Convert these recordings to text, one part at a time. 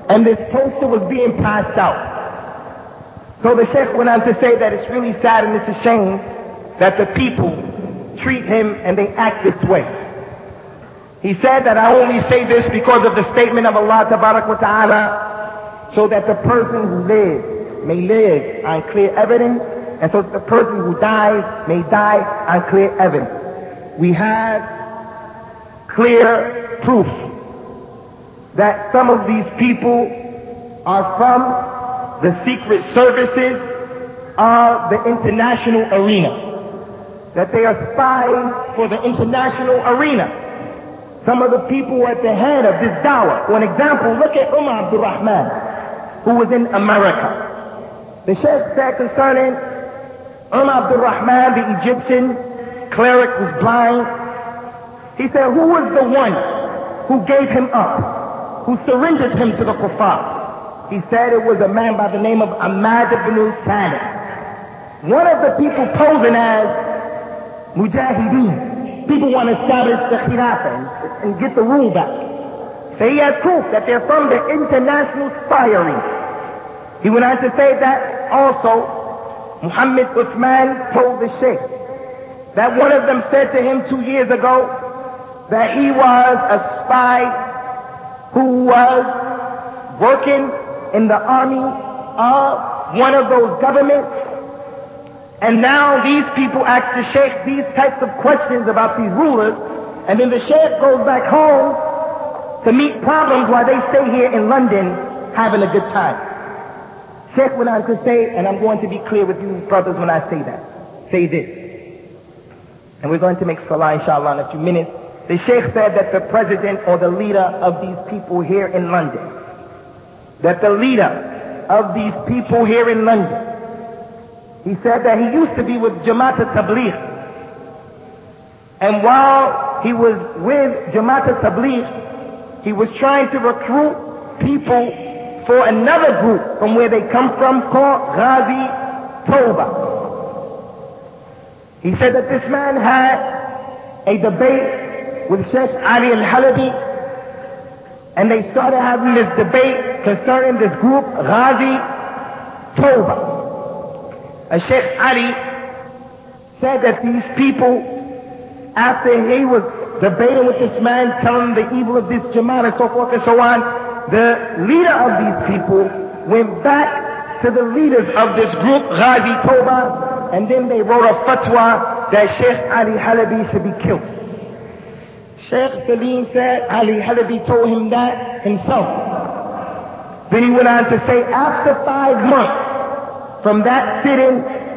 and this poster was being passed out. So the Sheikh went on to say that it's really sad and it's a shame that the people treat him and they act this way. He said that I only say this because of the statement of Allah Tabarak wa Ta'ala, so that the person who lives may live on clear evidence, and so that the person who dies may die on clear evidence. We have clear proof that some of these people are from the secret services of the international arena, that they are spies for the international arena. Some of the people at the head of this dawah. For an example, look at Umar Abdul Rahman, who was in America. The Sheikh said concerning Umar Abdul Rahman, the Egyptian cleric who's blind, he said, who was the one who gave him up, who surrendered him to the kuffar? He said it was a man by the name of Ahmad ibn Salim. One of the people posing as Mujahideen. People want to establish the Khilafah and get the rule back. So he has proof that they're from the international spy arena. He went on to say that also Muhammad Uthman told the Sheikh that one of them said to him 2 years ago that he was a spy who was working in the army of one of those governments, and now these people ask the Sheikh these types of questions about these rulers, and then the Sheikh goes back home to meet problems while they stay here in London having a good time. Sheikh went on to say, and I'm going to be clear with you brothers when I say that, say this, and we're going to make salah inshallah in a few minutes. The Sheikh said that the president or the leader of these people here in London, that the leader of these people here in London, he said that he used to be with Jamaat al-Tabligh, and while he was with Jamaat al-Tabligh, he was trying to recruit people for another group from where they come from called Ghazi Toba. He said that this man had a debate with Sheikh Ali al-Halabi, and they started having this debate concerning this group, Ghazi Toba. Sheikh Ali said that these people, after he was debating with this man, telling the evil of this Jamaat and so forth and so on, the leader of these people went back to the leaders of this group, Ghazi Toba, and then they wrote a fatwa that Sheikh Ali Halabi should be killed. Sheikh Salim said Ali Halabi told him that himself. Then he went on to say, after 5 months from that sitting,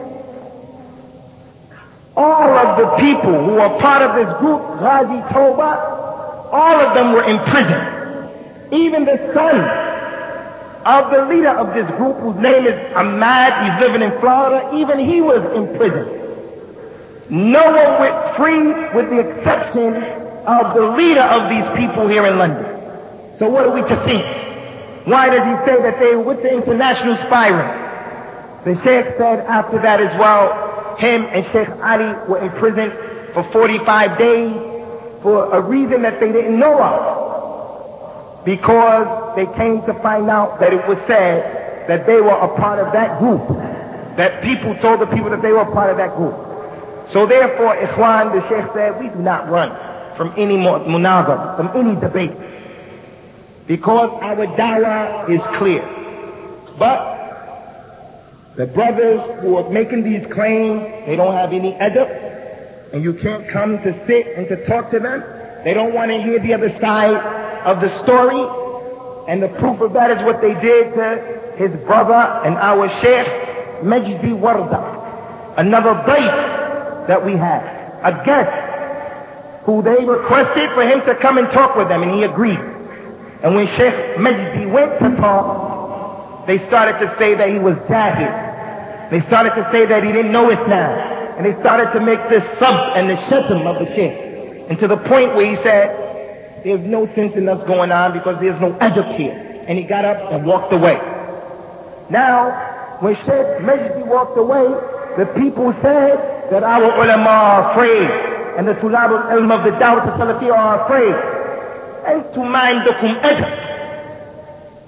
all of the people who were part of this group, Ghazi Toba, all of them were in prison. Even the son of the leader of this group, whose name is Ahmad, he's living in Florida, even he was in prison. No one went free with the exception of the leader of these people here in London. So what are we to think? Why does he say that they were with the international spy ring? The Sheikh said after that as well, him and Sheikh Ali were in prison for 45 days for a reason that they didn't know of. Because they came to find out that it was said that they were a part of that group. That people told the people that they were a part of that group. So therefore, Ikhwan, the Sheikh said, we do not run from any munazar, from any debate. Because our dawah is clear. But the brothers who are making these claims, they don't have any adab, and you can't come to sit and to talk to them. They don't want to hear the other side of the story, and the proof of that is what they did to his brother and our Sheikh Majdi Warda, another dayf that we had, a guest who they requested for him to come and talk with them, and he agreed. And when Sheikh Majdi went to talk, they started to say that he was jahil. They started to say that he didn't know Islam. And they started to make this sub and the shatam of the Sheikh. And to the point where he said, there's no sense in us going on because there's no adab here. And he got up and walked away. Now, when Sheikh Majdi walked away, the people said that our ulama are afraid. And the tulab al-ilm of the Dawah al-Salafiyya are afraid. أنتم ما عندكم أدب.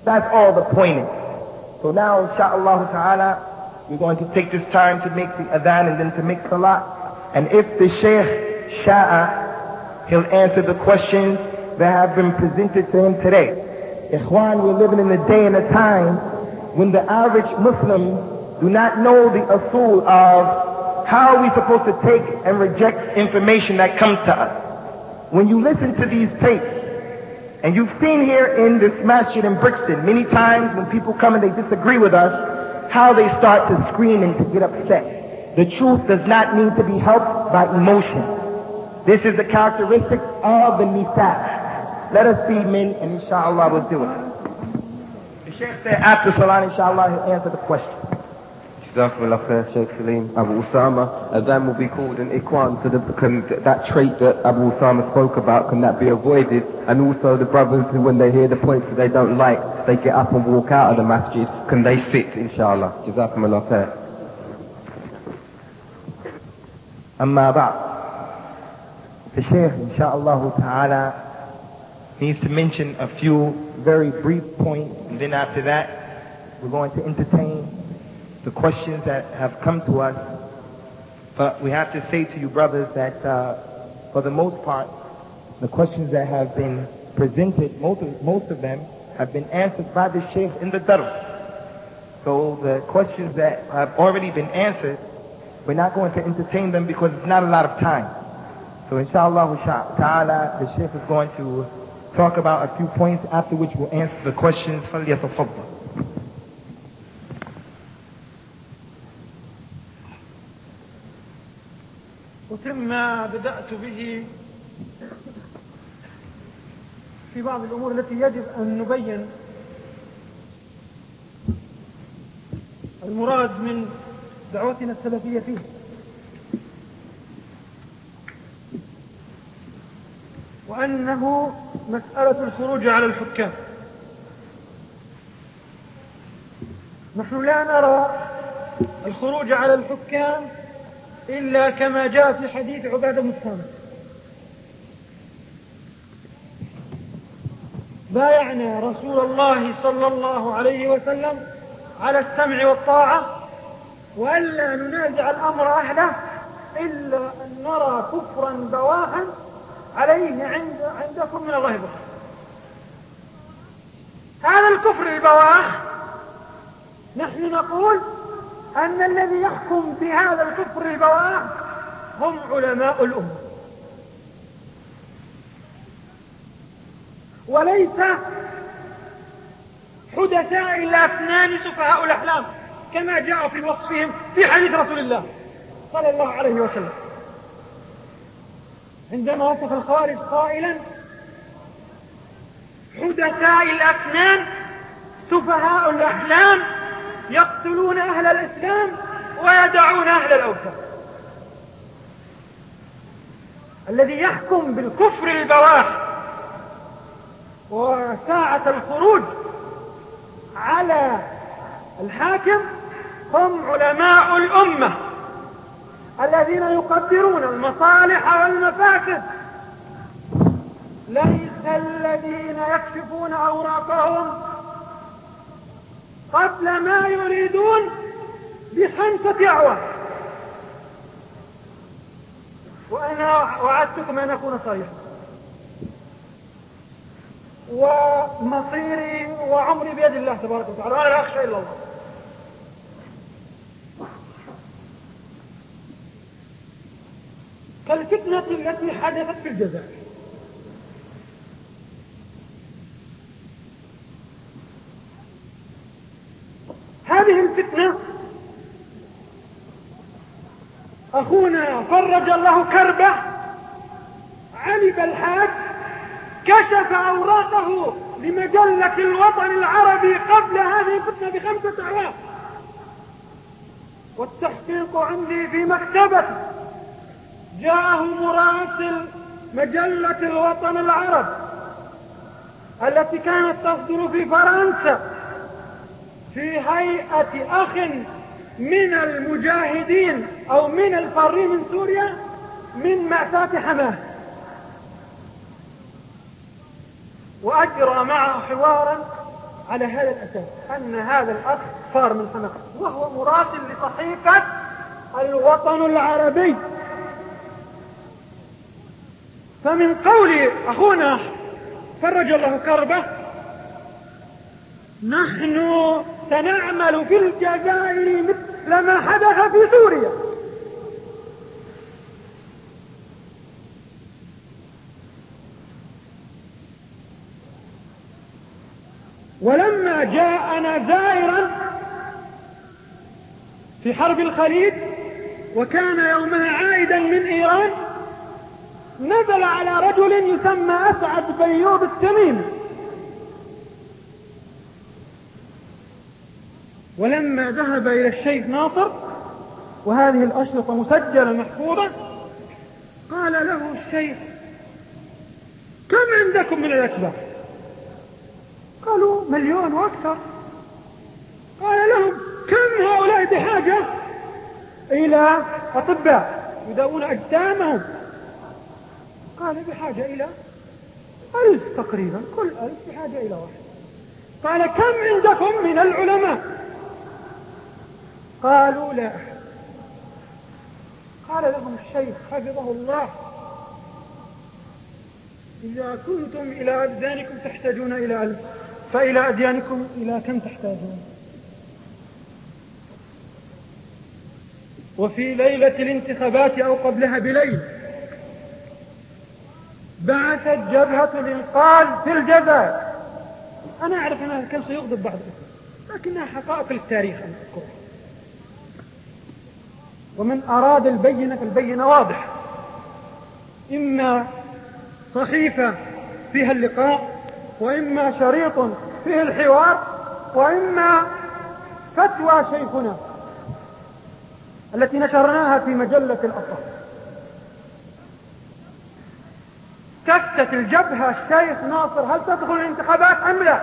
That's all the point is. So now, insha'Allah ta'ala, we're going to take this time to make the adhan and then to make salah. And if the Shaykh Sha'a, he'll answer the questions that have been presented to him today. Ikhwan, we're living in a day and a time when the average Muslim do not know the usul of how we're supposed to take and reject information that comes to us. When you listen to these tapes, and you've seen here in this masjid in Brixton, many times when people come and they disagree with us, how they start to scream and to get upset. The truth does not need to be helped by emotion. This is the characteristic of the nisa. Let us be men, and inshallah we'll do it. The Shaykh said after salah, inshallah, he'll answer the question. Jazakumullah khair, Shaykh Salim. Abu Usama, adhan will be called an ikhwan, so that trait that Abu Usama spoke about, can that be avoided? And also the brothers who, when they hear the points that they don't like, they get up and walk out of the masjid, can they sit, inshallah? Jazakumullah khair. Amma ba'd. The Shaykh, inshallah ta'ala, needs to mention a few very brief points, and then after that, we're going to entertain the questions that have come to us. But we have to say to you brothers that for the most part, the questions that have been presented, most of them have been answered by the Shaykh in the dars. So the questions that have already been answered, we're not going to entertain them because it's not a lot of time. So inshallah ta'ala, the Shaykh is going to talk about a few points, after which we'll answer the questions. فَلْيَتَفَضَّلْ. أتم ما بدأت به في بعض الأمور التي يجب أن نبين المراد من دعوتنا السلفية فيه. وأنه مسألة الخروج على الحكام. نحن لا نرى الخروج على الحكام إلا كما جاء في حديث عبادة بن الصامت. بايعنا رسول الله صلى الله عليه وسلم على السمع والطاعة وألا ننازع الأمر أهله إلا أن نرى كفرا بواحا عليه عندكم من الله برهان. هذا الكفر البواح نحن نقول أن الذي يحكم بهذا الكفر البواح هم علماء الأمة، وليس حدثاء الأسنان سفهاء الأحلام كما جاء في وصفهم في حديث رسول الله صلى الله عليه وسلم عندما وصف الخوارج قائلا: حدثاء الأسنان سفهاء الأحلام يقتلون أهل الإسلام ويدعون أهل الأوثان. الذي يحكم بالكفر البواح وساعة الخروج على الحاكم هم علماء الأمة الذين يقدرون المصالح والمفاسد، ليس الذين يكشفون أوراقهم قبل ما يريدون ب5 أعوام. وأنا وعدتكم أن أكون صريحا، ومصيري وعمري بيد الله تبارك وتعالى، وأنا لا أخشى إلا الله. كالفتنة التي حدثت في الجزائر. هذه الفتنة أخونا فرج الله كربه علي بالحاج كشف أوراقه لمجلة الوطن العربي قبل هذه الفتنة ب5 أعوام، والتحقيق عندي في مكتبتي. جاءه مراسل مجلة الوطن العربي التي كانت تصدر في فرنسا في هيئة أخ من المجاهدين أو من الفارين من سوريا من مأساة حماس، وأجرى معه حوارا على هذا الأساس أن هذا الأخ صار من حماة وهو مراسل لصحيفة الوطن العربي. فمن قول أخونا فرج الله كربه نحن سنعمل في الجزائر مثل ما حدث في سوريا. ولما جاءنا زائرا في حرب الخليج وكان يومها عائدا من إيران نزل على رجل يسمى أسعد بيوض التميمي، ولما ذهب إلى الشيخ ناصر وهذه الأشرطة مسجلة محفوظة قال له الشيخ كم عندكم من الأتباع؟ قالوا 1,000,000 وأكثر. قال لهم كم هؤلاء بحاجة إلى أطباء يداوون أجسامهم؟ قال بحاجة إلى 1000 تقريبا، كل 1000 بحاجة إلى واحد. قال كم عندكم من العلماء؟ قالوا لا أحد. قال لهم الشيخ حفظه الله إذا كنتم إلى أبدانكم تحتاجون إلى 1000 فإلى أديانكم إلى كم تحتاجون؟ وفي ليلة الانتخابات أو قبلها بليل بعثت جبهة الإنقاذ في الجزائر. أنا أعرف أنها كان سيغضب بعض الأسف لكنها حقائق التاريخ أن أذكرها، ومن أراد البينة فالبينة واضحة، إما صحيفة فيها اللقاء وإما شريط فيه الحوار وإما فتوى شيخنا التي نشرناها في مجلة الأطفال. تفتت الجبهة الشيخ ناصر هل تدخل الانتخابات أم لا؟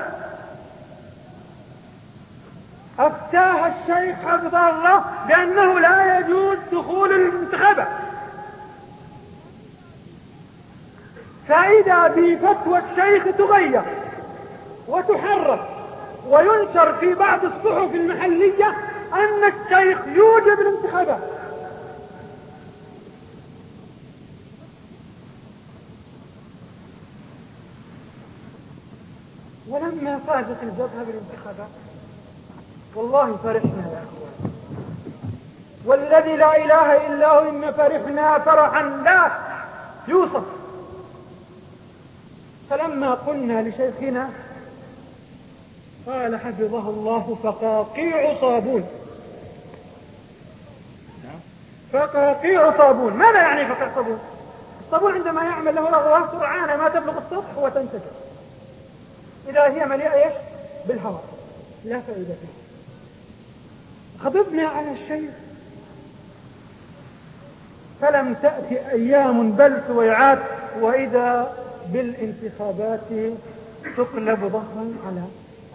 أفتاها الشيخ حفظه الله بأنه لا يجوز دخول الانتخابات. فإذا بفتوى الشيخ تغير وتحرك وينشر في بعض الصحف المحلية أن الشيخ يوجب الانتخابات. ولما فازت الجبهة بالانتخابات والله فرحنا يا أخوان، والذي لا إله إلا هو إن فرحنا فرحا لا يوصف. فلما قلنا لشيخنا قال حفظه الله فقاقيع صابون. فقاقيع صابون، ماذا يعني فقاقيع صابون؟ الصابون عندما يعمل له رغوة سرعان ما تبلغ السطح وتنتشر، إذا هي مليئة إيش؟ بالهواء لا فائدة فيه. خضبنا على الشيء فلم تأتي أيام بل سويعات وإذا بالانتخابات تقلب ظهرا على،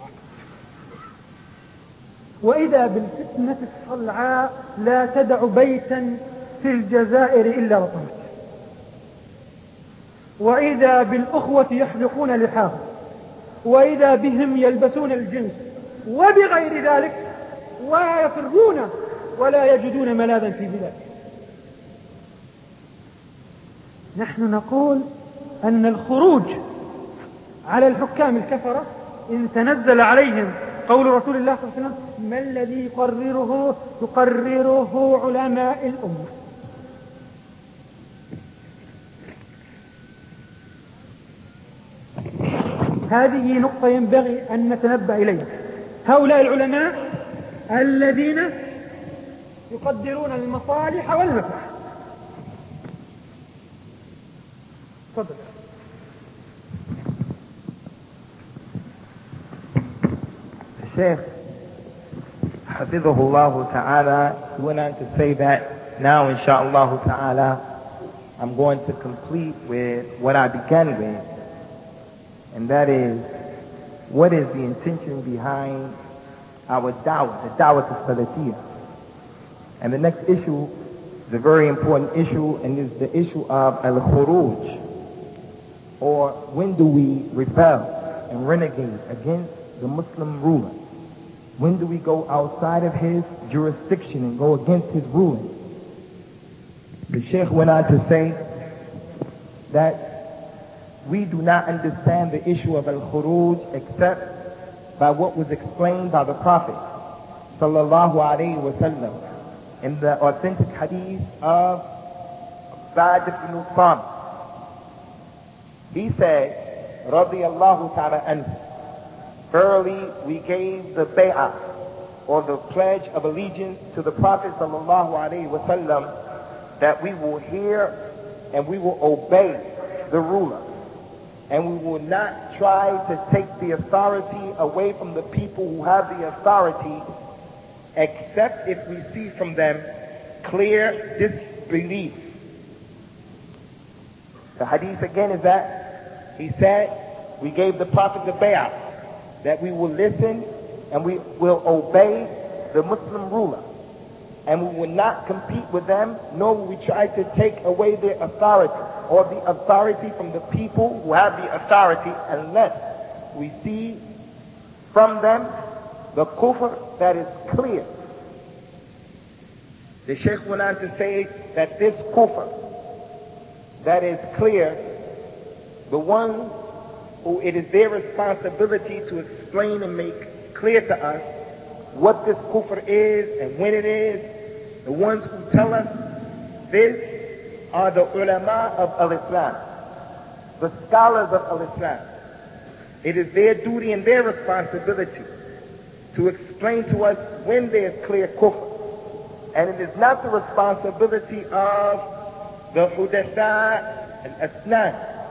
وإذا بالفتنة الصلعاء لا تدع بيتا في الجزائر إلا رطمت، وإذا بالأخوة يحلقون لحاهم، وإذا بهم يلبسون الجنس وبغير ذلك ويفرون ولا يجدون ملاذا في بلادهم. نحن نقول أن الخروج على الحكام الكفرة إن تنزل عليهم قول رسول الله صلى الله عليه وسلم ما الذي يقرره علماء الأمة. هذه نقطة ينبغي أن نتنبه إليها. هؤلاء العلماء الذين يقدرون المصالح والمفاسد. تفضل. Sheikh Hafidhahullah Ta'ala went on to say that now inshallah Ta'ala I'm going to complete with what I began with, and that is what is the intention behind our da'wah, the da'wah to Salafiyah. And the next issue is a very important issue, and is the issue of al-khuruj, or when do we rebel and renegade against the Muslim ruler? When do we go outside of his jurisdiction and go against his ruling? The Sheikh went on to say that we do not understand the issue of al-khuruj except by what was explained by the Prophet sallallahu alaihi wasallam in the authentic hadith of Sa'd ibn Samit. He said, radiyallahu ta'ala anhu, early we gave the bay'ah, or the pledge of allegiance to the Prophet sallallahu alaihi wasallam, that we will hear and we will obey the ruler, and we will not try to take the authority away from the people who have the authority, except if we see from them clear disbelief. The hadith again is that he said, we gave the Prophet the bay'ah, that we will listen and we will obey the Muslim ruler, and we will not compete with them, nor will we try to take away their authority or the authority from the people who have the authority, unless we see from them the kufr that is clear. The Sheikh went on to say that this kufr that is clear, the one who it is their responsibility to explain and make clear to us what this kufr is and when it is, the ones who tell us this are the ulama of al-Islam, the scholars of al-Islam. It is their duty and their responsibility to explain to us when there is clear kufr. And it is not the responsibility of the hudatha al-asnan,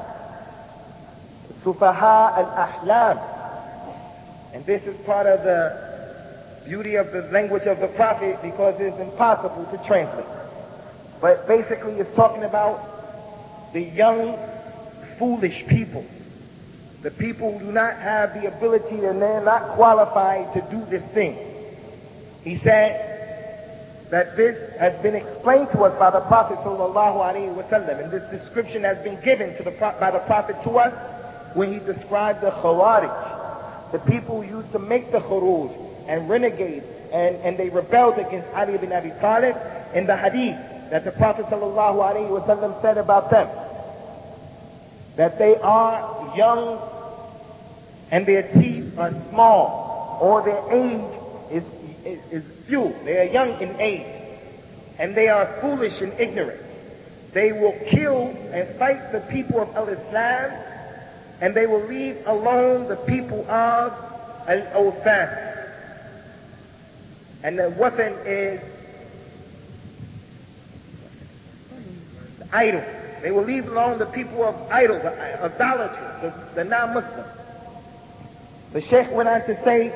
sufaha al-ahlam. And this is part of the beauty of the language of the Prophet, because it is impossible to translate. But basically it's talking about the young, foolish people, the people who do not have the ability and they're not qualified to do this thing. He said that this has been explained to us by the Prophet sallallahu alaihi wasallam, and this description has been given by the Prophet to us when he described the Khawarij, the people who used to make the khuruj and renegade, and they rebelled against Ali ibn Abi Talib, in the hadith that the Prophet sallallahu alaihi wasallam said about them, that they are young and their teeth are small, or their age is few. They are young in age, and they are foolish and ignorant. They will kill and fight the people of al-Islam, and they will leave alone the people of al-Awthan. And the wathan is the idol. They will leave alone the people of idols, idolatry, the non-Muslims. The Sheikh went on to say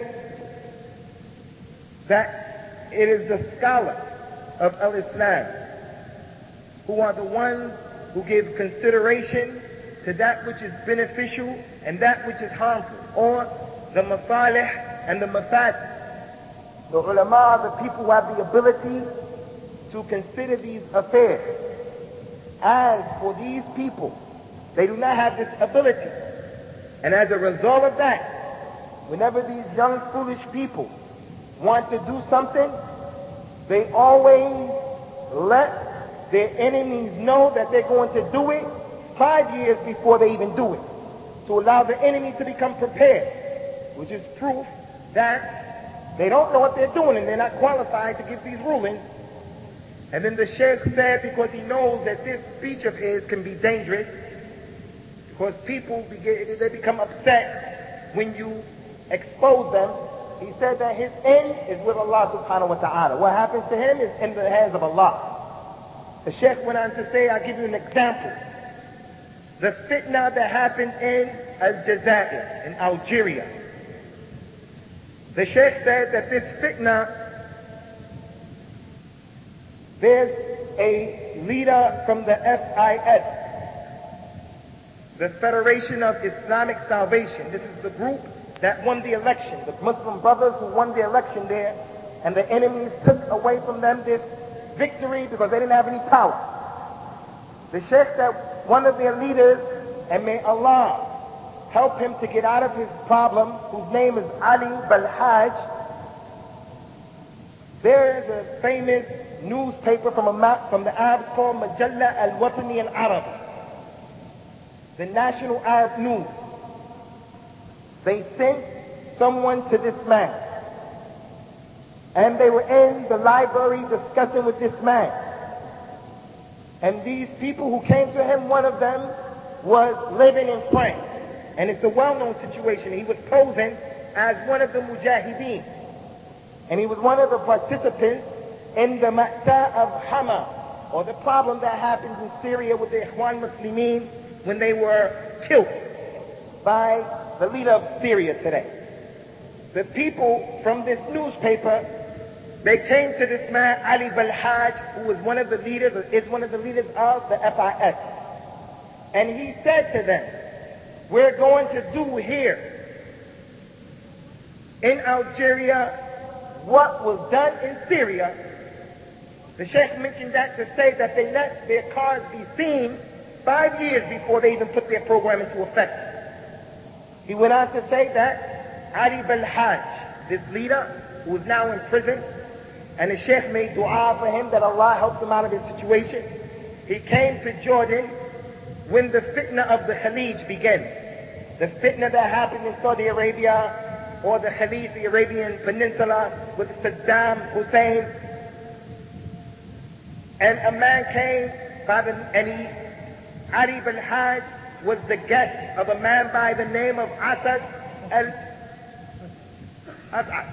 that it is the scholars of al-Islam who are the ones who give consideration to that which is beneficial and that which is harmful, or the masalih and the mafad. The ulama are the people who have the ability to consider these affairs. As for these people, they do not have this ability. And as a result of that, whenever these young foolish people want to do something, they always let their enemies know that they're going to do it 5 years before they even do it, to allow the enemy to become prepared, which is proof that they don't know what they're doing and they're not qualified to give these rulings. And then the Sheikh said, because he knows that this speech of his can be dangerous, because people they become upset when you expose them, he said that his end is with Allah subhanahu wa ta'ala. What happens to him is in the hands of Allah. The Sheikh went on to say, I'll give you an example. The fitna that happened in Aljazair, in Algeria. The Sheikh said that this fitna, there's a leader from the FIS, the Federation of Islamic Salvation. This is the group that won the election, the Muslim brothers who won the election there, and the enemies took away from them this victory because they didn't have any power. The Sheikh said one of their leaders, and may Allah help him to get out of his problem, whose name is Ali Balhaj. There is a famous newspaper from the Arabs called Majalla Al-Watani Al-Arab, the National Arab News. They sent someone to this man, and they were in the library discussing with this man. And these people who came to him, one of them was living in France. And it's a well-known situation. He was posing as one of the mujahideen. And he was one of the participants in the Ma'sa of Hama, or the problem that happened in Syria with the Ikhwan Muslimin when they were killed by the leader of Syria today. The people from this newspaper, they came to this man, Ali Balhaj, who was one of the leaders of the FIS. And he said to them, we're going to do here in Algeria what was done in Syria. The Sheikh mentioned that to say that they let their cars be seen 5 years before they even put their program into effect. He went on to say that Ali Balhaj, this leader who is now in prison, and the Sheikh made dua for him that Allah helped him out of his situation. He came to Jordan when the fitna of the Khalij began. The fitna that happened in Saudi Arabia, or the Khalij, the Arabian Peninsula, with Saddam Hussein. And a man came Ali Balhaj was the guest of a man by the name of Asad al-Asad.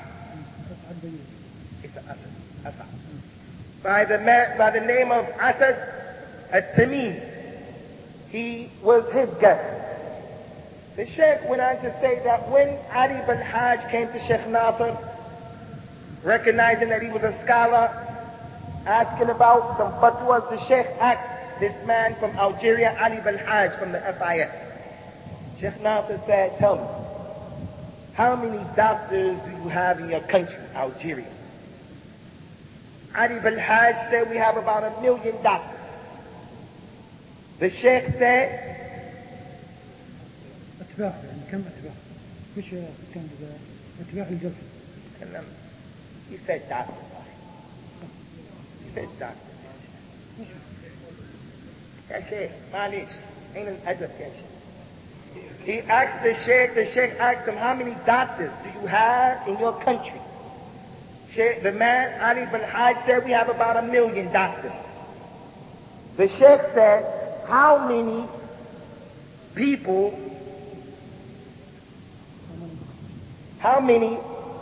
By the name of Asad al-Tamimi. He was his guest. The Sheikh went on to say that when Ali Balhaj came to Sheikh Nasser, recognizing that he was a scholar, asking about some fatwas, the Sheikh asked this man from Algeria, Ali Balhaj from the FIS. Sheikh Nasser said, tell me, how many doctors do you have in your country, Algeria? Ali Balhaj said, we have about 1 million doctors. The Sheikh said, أتباع يعني كم أتباع؟ مش كم أتباع الجلسة. He said doctors. He said doctors. يا شيخ معلش أين الأدب يا شيخ? He asked the Sheikh asked him, how many doctors do you have in your country? The man, Ali Balhaj, said, we have about 1 million doctors. The Sheikh said, how many people, how many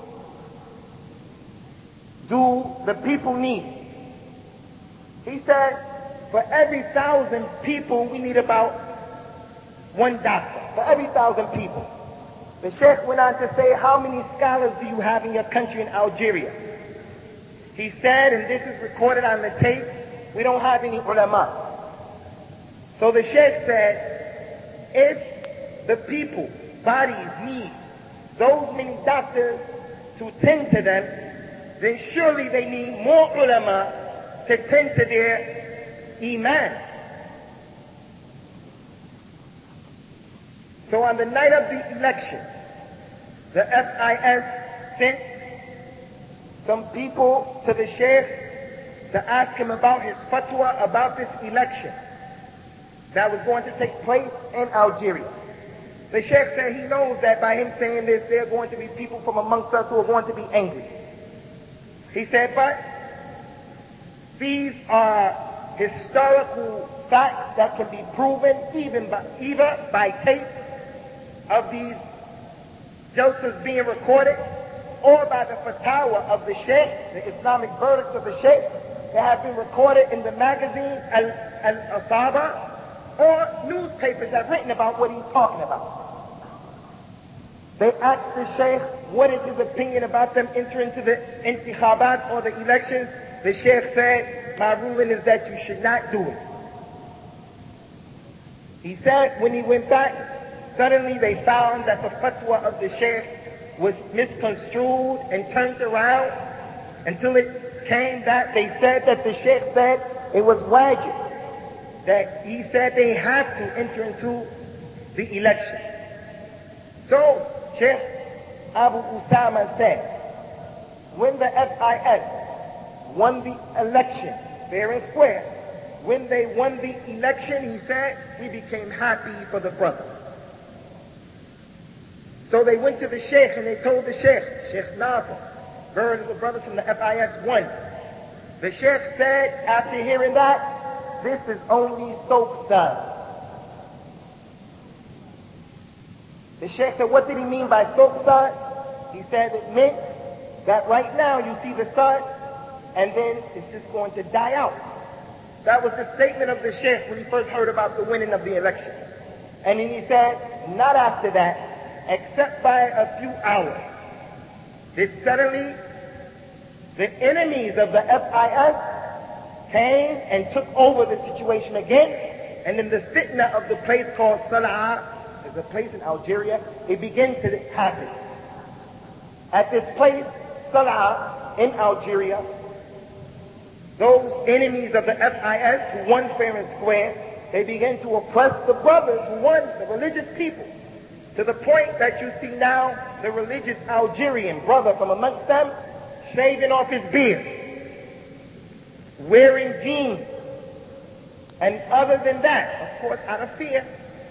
do the people need? He said, for every 1,000 people, we need about 1 doctor. For every 1,000 people. The Sheikh went on to say, how many scholars do you have in your country in Algeria? He said, and this is recorded on the tape, we don't have any ulama. So the Sheikh said, if the people, bodies need those many doctors to tend to them, then surely they need more ulama to tend to their iman. So on the night of the election, the FIS sent some people to the Sheikh to ask him about his fatwa about this election that was going to take place in Algeria. The Sheikh said he knows that by him saying this, there are going to be people from amongst us who are going to be angry. He said, but these are historical facts that can be proven either by tape of these jalsas being recorded, or by the fatwa of the Sheikh, the Islamic verdicts of the Sheikh, that have been recorded in the magazine Al-Asaba, or newspapers that have written about what he's talking about. They asked the Sheikh, what is his opinion about them entering into the intikhabat, or the elections? The Sheikh said, my ruling is that you should not do it. He said when he went back, suddenly they found that the fatwa of the Sheikh was misconstrued and turned around until it came that they said that the Sheikh said it was wajib, that he said they have to enter into the election. So, Sheikh Abu Usama said, when the FIS won the election, fair and square, when they won the election, he said, we became happy for the brothers. So they went to the Sheikh and they told the Sheikh Nasser, heard of the brothers from the FIS won. The Sheikh said, after hearing that, this is only soap suds. The Sheikh said, what did he mean by soap suds? He said it meant that right now you see the sun and then it's just going to die out. That was the statement of the Sheikh when he first heard about the winning of the election. And then he said, not after that, except by a few hours. Then suddenly, the enemies of the FIS came and took over the situation again. And in the fitna of the place called Sana'a, there's a place in Algeria, it began to happen. At this place, Sana'a, in Algeria, those enemies of the FIS who won fair and square, they began to oppress the brothers who won, the religious people, to the point that you see now the religious Algerian brother from amongst them shaving off his beard, wearing jeans, and other than that, of course, out of fear.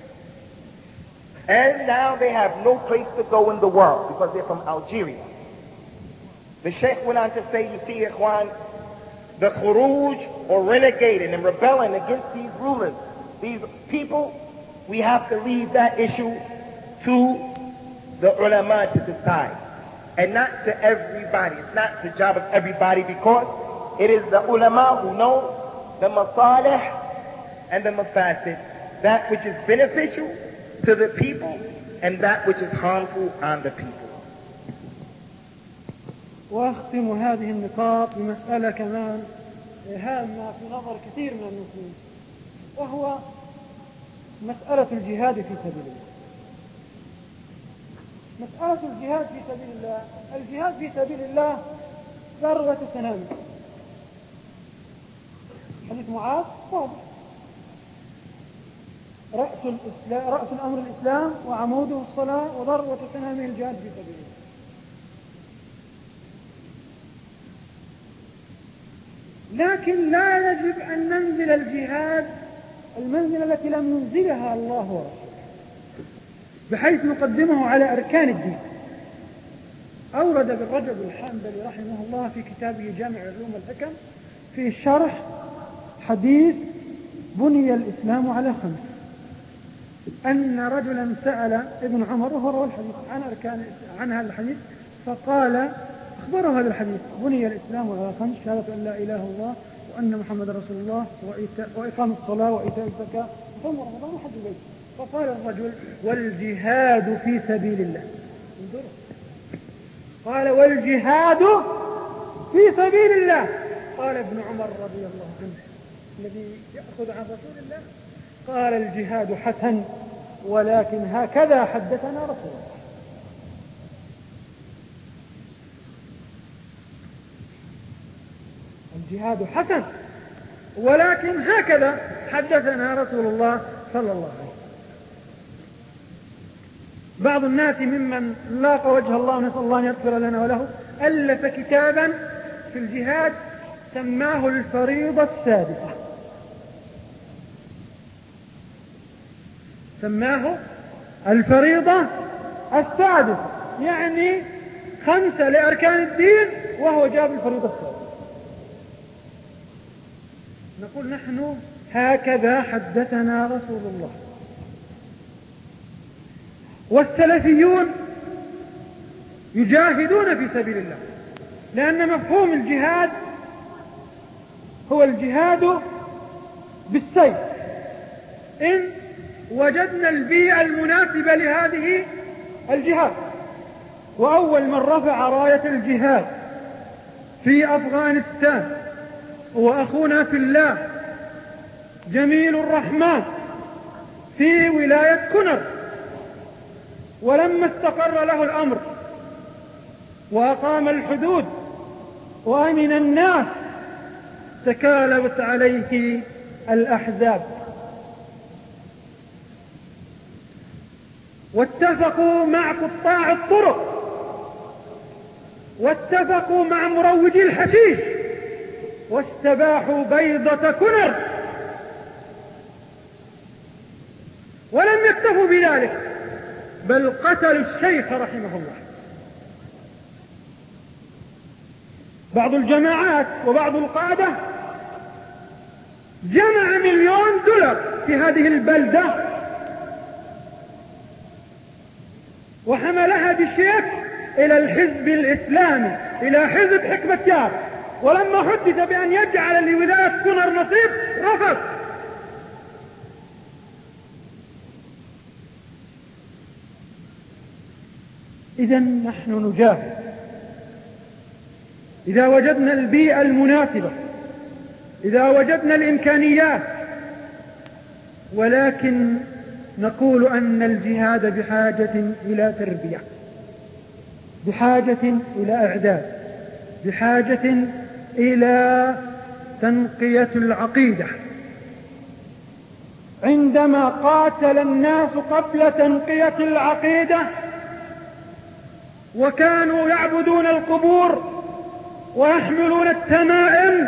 And now they have no place to go in the world because they're from Algeria. The Sheikh went on to say, you see, Ikhwan, the khuruj or renegading and rebelling against these rulers, these people, we have to leave that issue to the ulama to decide. And not to everybody. It's not the job of everybody because it is the ulama who know the masalih and the mafasid, that which is beneficial to the people and that which is harmful on the people. وأختم هذه النقاط بمسألة كمان هامة في نظر كثير من المسلمين، وهو مسألة الجهاد في سبيل الله. مسألة الجهاد في سبيل الله، الجهاد في سبيل الله ذروة سنامه. حديث معاذ واضح، رأس الأمر الإسلام وعموده الصلاة وذروة سنامه الجهاد في سبيل الله. لكن لا يجب أن ننزل الجهاد المنزلة التي لم ينزلها الله ورسوله، بحيث نقدمه على أركان الدين. أورد ابن رجب الحنبلي رحمه الله في كتابه جامع العلوم والحكم في شرح حديث بني الإسلام على 5، أن رجلا سأل ابن عمر وهو روى الحديث عن هذا الحديث، فقال أخبره هذا الحديث: بني الإسلام على 5، شهادة أن لا إله إلا الله وأن محمد رسول الله وإقام الصلاة وإيتاء الزكاة وصوم رمضان وحج البيت. فقال الرجل: والجهاد في سبيل الله. انظروا، قال: والجهاد في سبيل الله. قال ابن عمر رضي الله عنه الذي يأخذ عن رسول الله، قال: الجهاد حسن، ولكن هكذا حدثنا رسول الله. الجهاد حسن، ولكن هكذا حدثنا رسول الله صلى الله عليه وسلم. بعض الناس ممن لاقى وجه الله ونسأل الله أن يغفر لنا وله ألف كتابا في الجهاد سماه الفريضة السادسة، سماه الفريضة السادسة، يعني 5 لأركان الدين وهو جاب الفريضة السادسة. نقول نحن هكذا حدثنا رسول الله. والسلفيون يجاهدون في سبيل الله، لأن مفهوم الجهاد هو الجهاد بالسيف إن وجدنا البيئة المناسبة لهذه الجهاد. وأول من رفع راية الجهاد في أفغانستان هو أخونا في الله جميل الرحمن في ولاية كنر، ولما استقر له الأمر وأقام الحدود وأمن الناس تكالبت عليه الأحزاب. واتفقوا مع قطاع الطرق، واتفقوا مع مروجي الحشيش، واستباحوا بيضة كنر. ولم يكتفوا بذلك، بل قتلوا الشيخ رحمه الله. بعض الجماعات وبعض القادة جمع $1,000,000 في هذه البلدة وحملها بالشيك إلى الحزب الإسلامي، إلى حزب حكمة يار. ولما حدث بأن يجعل لولاية كنر نصيب رفض. إذن نحن نجاهد إذا وجدنا البيئة المناسبة، إذا وجدنا الإمكانيات، ولكن نقول أن الجهاد بحاجة إلى تربية، بحاجة إلى إعداد، بحاجة إلى تنقية العقيدة. عندما قاتل الناس قبل تنقية العقيدة وكانوا يعبدون القبور ويحملون التمائم،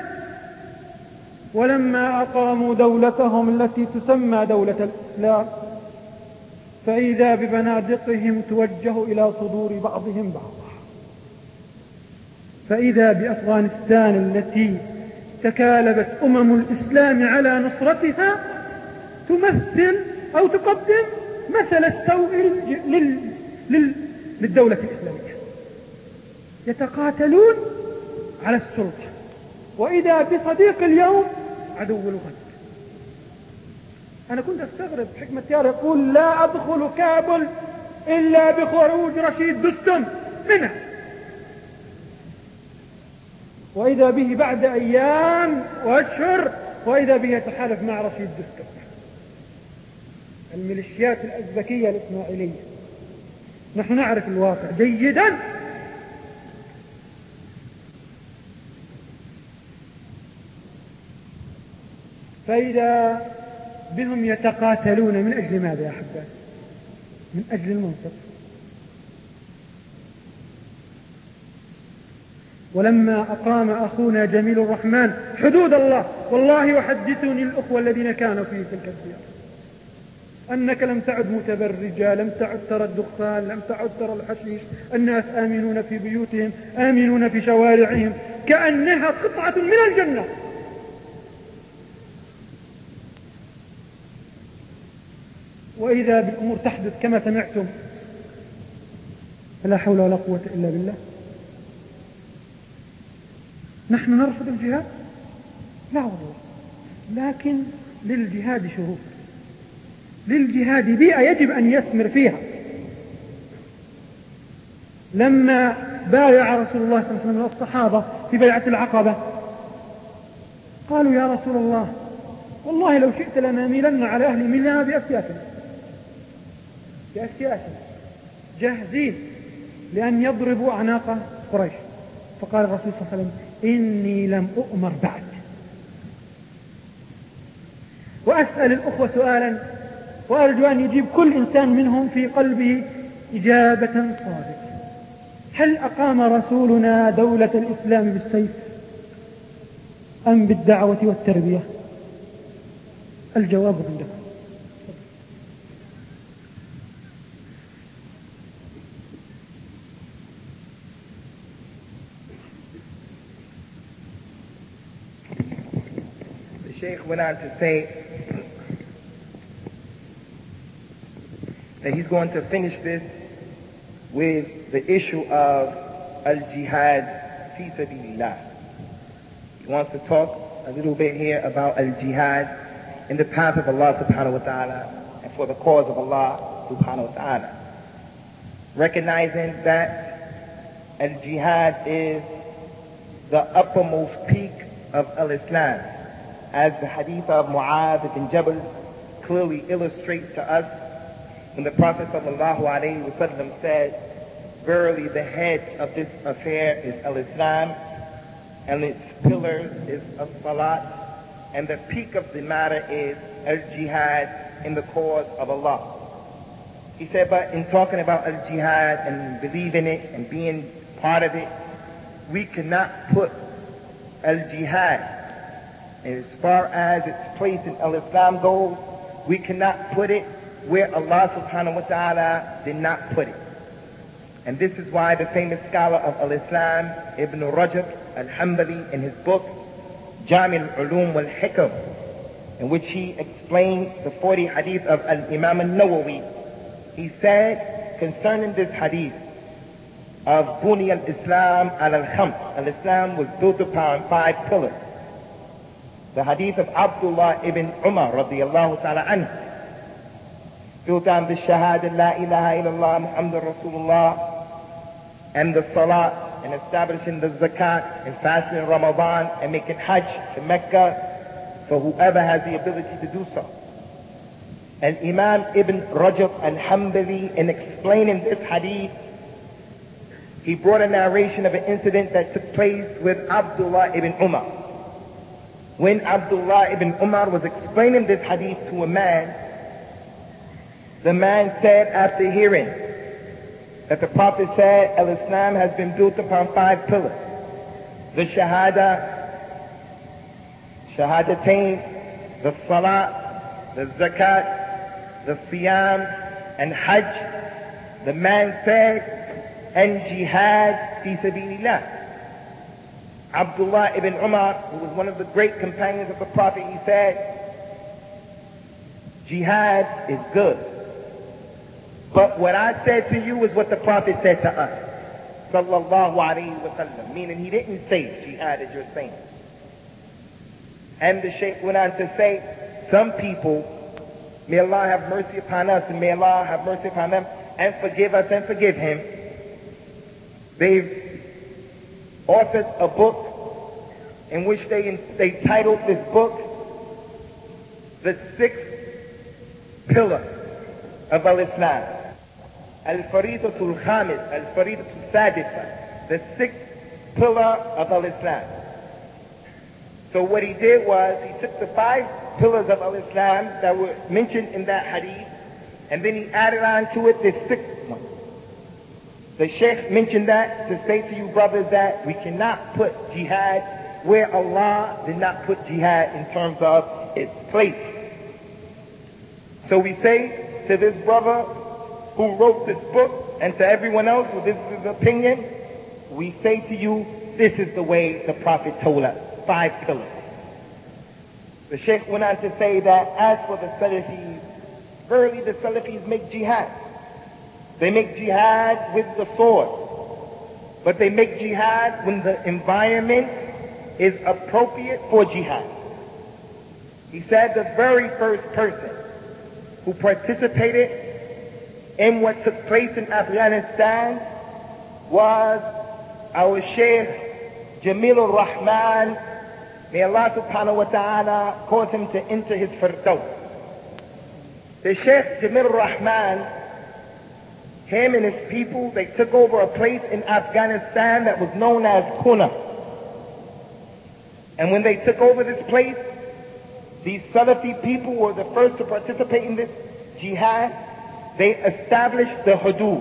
ولما أقاموا دولتهم التي تسمى دولة الإسلام فإذا ببنادقهم توجه إلى صدور بعضهم بعضا. فإذا بأفغانستان التي تكالبت الإسلام على نصرتها تمثل أو تقدم مثل السوء للدولة الإسلامية. يتقاتلون على السلطة، وإذا بصديق اليوم عدو الغد. أنا كنت أستغرب حكمة يار يقول لا أدخل كابل إلا بخروج رشيد دستم منها، وإذا به بعد أيام وأشهر وإذا به يتحالف مع رشيد دستم، الميليشيات الأزبكية الإسماعيلية. نحن نعرف الواقع جيدا. فإذا بهم يتقاتلون من أجل ماذا يا أحبائي؟ من أجل المنصب. ولما أقام أخونا جميل الرحمن حدود الله، والله يحدثني الأخوة الذين كانوا في تلك الديار أنك لم تعد متبرجة، لم تعد ترى الدخان، لم تعد ترى الحشيش، الناس آمنون في بيوتهم، آمنون في شوارعهم كأنها قطعة من الجنة. وإذا بالأمور تحدث كما سمعتم، فلا حول ولا قوة إلا بالله. نحن نرفض الجهاد؟ لا والله، لكن للجهاد شروط، للجهاد بيئة يجب أن يثمر فيها. لما بايع رسول الله صلى الله عليه وسلم الصحابة في بيعة العقبة قالوا يا رسول الله والله لو شئت لنميلن على أهل ميلنا بأسياسنا جاهزين لأن يضربوا أعناق قريش. فقال الرسول صلى الله عليه وسلم إني لم أؤمر بعد. وأسأل الأخوة سؤالا وأرجو أن يجيب كل إنسان منهم في قلبه إجابة صادقة: هل أقام رسولنا دولة الإسلام بالسيف أم بالدعوة والتربية؟ الجواب عندكم. The Sheikh went on to say that he's going to finish this with the issue of al-jihad fi sabilillah. He wants to talk a little bit here about al-jihad in the path of Allah subhanahu wa ta'ala and for the cause of Allah subhanahu wa ta'ala. Recognizing that al-jihad is the uppermost peak of al-Islam, as the hadith of Mu'adh bin Jabal clearly illustrates to us, when the Prophet sallallahu alayhi wa sallam said, verily the head of this affair is al-Islam, and its pillars is as-salat, and the peak of the matter is al-jihad in the cause of Allah. He said, but in talking about al-jihad and believing it and being part of it, we cannot put al-jihad, as far as its place in al-Islam goes, we cannot put it where Allah subhanahu wa ta'ala did not put it. And this is why the famous scholar of al-Islam, Ibn Rajab al-Hanbali, in his book, Jami' al-Ulum wal-Hikam, in which he explained the 40 hadith of al-Imam al-Nawawi, he said concerning this hadith of Buni al-Islam al-Khams, al-Islam was built upon 5 pillars. The hadith of Abdullah ibn Umar radiyallahu ta'ala anhu, built on the Shahada la ilaha illallah Muhammadur Rasulullah, and the Salat, and establishing the Zakat, and fasting in Ramadan, and making Hajj to Mecca for whoever has the ability to do so. And Imam Ibn Rajab al-Hanbali, in explaining this hadith, he brought a narration of an incident that took place with Abdullah ibn Umar. When Abdullah ibn Umar was explaining this hadith to a man, the man said, after hearing that the Prophet said, Al-Islam has been built upon 5 pillars: the Shahadatain, the Salat, the Zakat, the Siyam, and Hajj. The man said, and Jihad fi sabilillah. Abdullah ibn Umar, who was one of the great companions of the Prophet, he said, Jihad is good. But what I said to you is what the Prophet said to us. Sallallahu alayhi wa sallam. Meaning he didn't say jihad as you're saying. And the Shaykh went on to say, some people, may Allah have mercy upon us and may Allah have mercy upon them and forgive us and forgive him. They've authored a book in which they titled this book, The 6th Pillar of Al-Islam. Al-Faridatul Khamis, Al-Faridatul Sadisa, the 6th pillar of Al-Islam. So what he did was, he took the 5 pillars of Al-Islam that were mentioned in that hadith, and then he added on to it this 6th one. The Sheikh mentioned that to say to you brothers that we cannot put jihad where Allah did not put jihad in terms of its place. So we say to this brother who wrote this book, and to everyone else who this is his opinion, we say to you, this is the way the Prophet told us, 5 pillars. The Sheikh went on to say that as for the Salafis, verily the Salafis make jihad. They make jihad with the sword, but they make jihad when the environment is appropriate for jihad. He said the very first person who participated in what took place in Afghanistan was our Shaykh Jamil al-Rahman. May Allah subhanahu wa ta'ala cause him to enter his firdaus. The Shaykh Jamil al-Rahman, him and his people, they took over a place in Afghanistan that was known as Kuna. And when they took over this place, these Salafi people were the first to participate in this jihad. They established the hudud.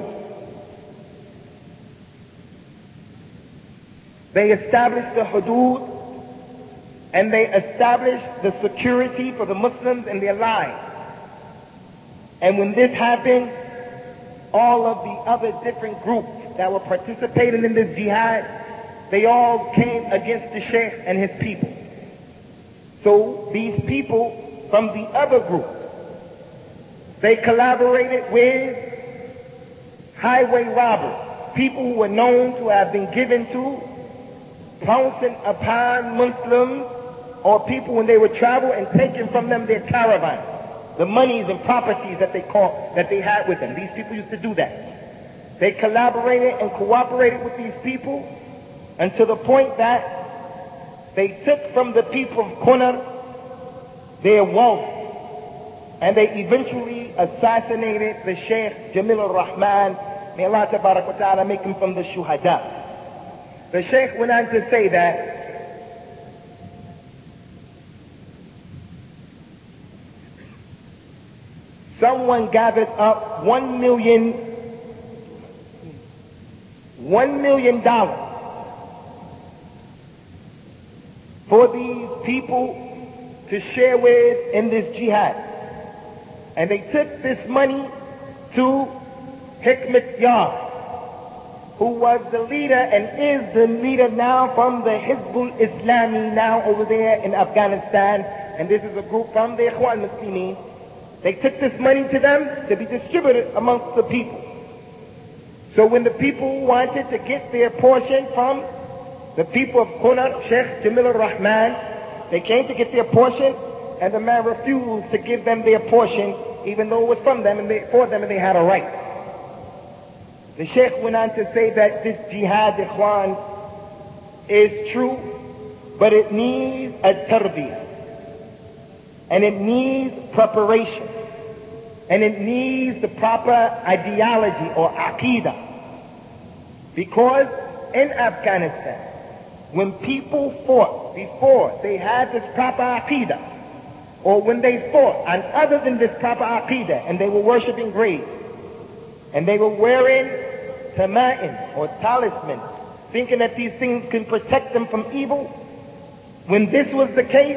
They established the hudud, and they established the security for the Muslims and their lives. And when this happened, all of the other different groups that were participating in this jihad, they all came against the Sheikh and his people. So these people from the other groups, they collaborated with highway robbers, people who were known to have been given to pouncing upon Muslims or people when they would travel and taking from them their caravans, the monies and properties that they had with them. These people used to do that. They collaborated and cooperated with these people until the point that they took from the people of Kunar their wealth, and they eventually assassinated the Shaykh Jamil al-Rahman. May Allah tabarak wa ta'ala make him from the shuhada. The Shaykh went on to say that someone gathered up $1 million for these people to share with in this jihad. And they took this money to Hikmat Yar, who was the leader and is the leader now from the Hizbul Islami now over there in Afghanistan. And this is a group from the Ikhwan Muslimin. They took this money to them to be distributed amongst the people. So when the people wanted to get their portion from the people of Qunar, Sheikh Jamil al-Rahman, they came to get their portion, and the man refused to give them their portion, even though it was from them and for them and they had a right. The Sheikh went on to say that this jihad, Ikhwan, is true, but it needs a tarbiyah. And it needs preparation. And it needs the proper ideology or aqidah. Because in Afghanistan, when people fought before they had this proper aqidah, or when they fought on other than this proper aqidah, and they were worshipping graves, and they were wearing tama'in or talisman, thinking that these things can protect them from evil, when this was the case,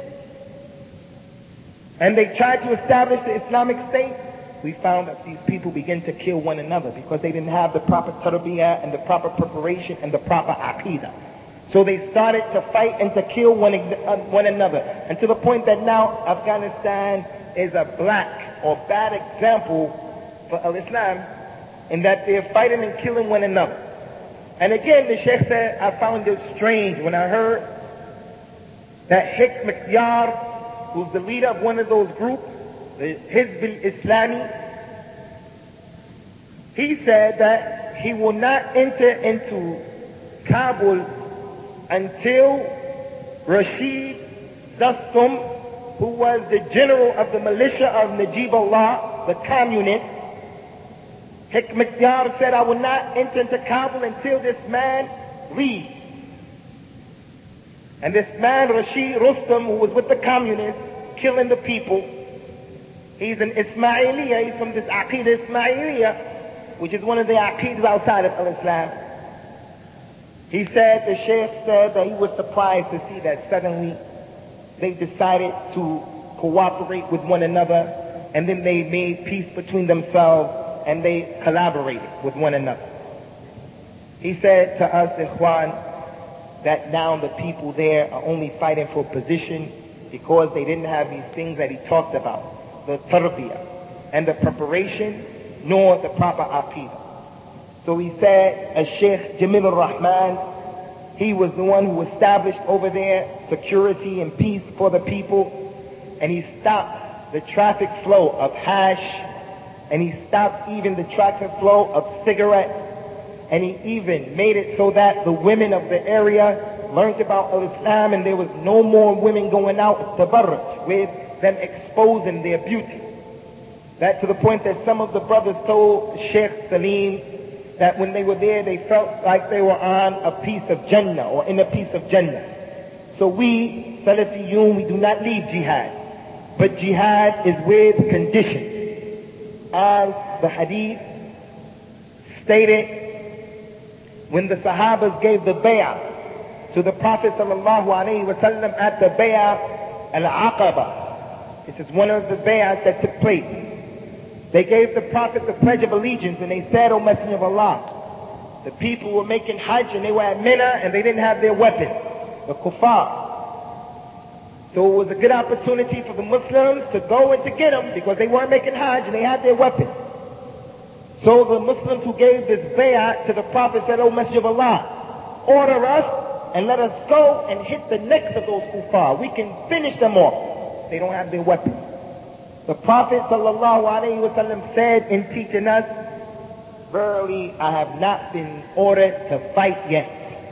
and they tried to establish the Islamic State, we found that these people began to kill one another because they didn't have the proper tarbiyah and the proper preparation and the proper aqidah. So they started to fight and to kill one another. And to the point that now Afghanistan is a black or bad example for Al-Islam in that they're fighting and killing one another. And again, the Sheikh said, I found it strange when I heard that Hikmat Yar, who's the leader of one of those groups, the Hizb al-Islami, he said that he will not enter into Kabul until Rashid Dostum, who was the general of the militia of Najib Allah, the communist, Hikmat Yar said, I will not enter into Kabul until this man leaves. And this man, Rashid Rustam, who was with the communists, killing the people, he's an Ismailiyah, he's from this Aqidah Ismailiyah, which is one of the Aqidah outside of Al-Islam. He said, the Sheikh said that he was surprised to see that suddenly they decided to cooperate with one another, and then they made peace between themselves, and they collaborated with one another. He said to us, Ikhwan, that now the people there are only fighting for position because they didn't have these things that he talked about, the tarbiyah and the preparation, nor the proper aqidah. So he said, as Sheikh Jamil al-Rahman, he was the one who established over there security and peace for the people, and he stopped the traffic flow of hash, and he stopped even the traffic flow of cigarettes, and he even made it so that the women of the area learned about Islam, and there was no more women going out tabarruj, with them exposing their beauty. That to the point that some of the brothers told Sheikh Salim that when they were there, they felt like they were on a piece of Jannah or in a piece of Jannah. So we, Salafiyun, we do not leave jihad. But jihad is with conditions. As the hadith stated, when the Sahabas gave the bay'ah to the Prophet sallallahu alaihi wasallam at the bay'ah al-Aqaba. This is one of the bay'ahs that took place. They gave the Prophet the Pledge of Allegiance, and they said, O Messenger of Allah, the people were making Hajj and they were at Mina and they didn't have their weapons, the kuffar. So it was a good opportunity for the Muslims to go and to get them because they weren't making Hajj and they had their weapons. So the Muslims who gave this bay'ah to the Prophet said, O Messenger of Allah, order us and let us go and hit the necks of those kuffar. We can finish them off. They don't have their weapons. The Prophet sallallahu alaihi wasallam said in teaching us, verily I have not been ordered to fight yet.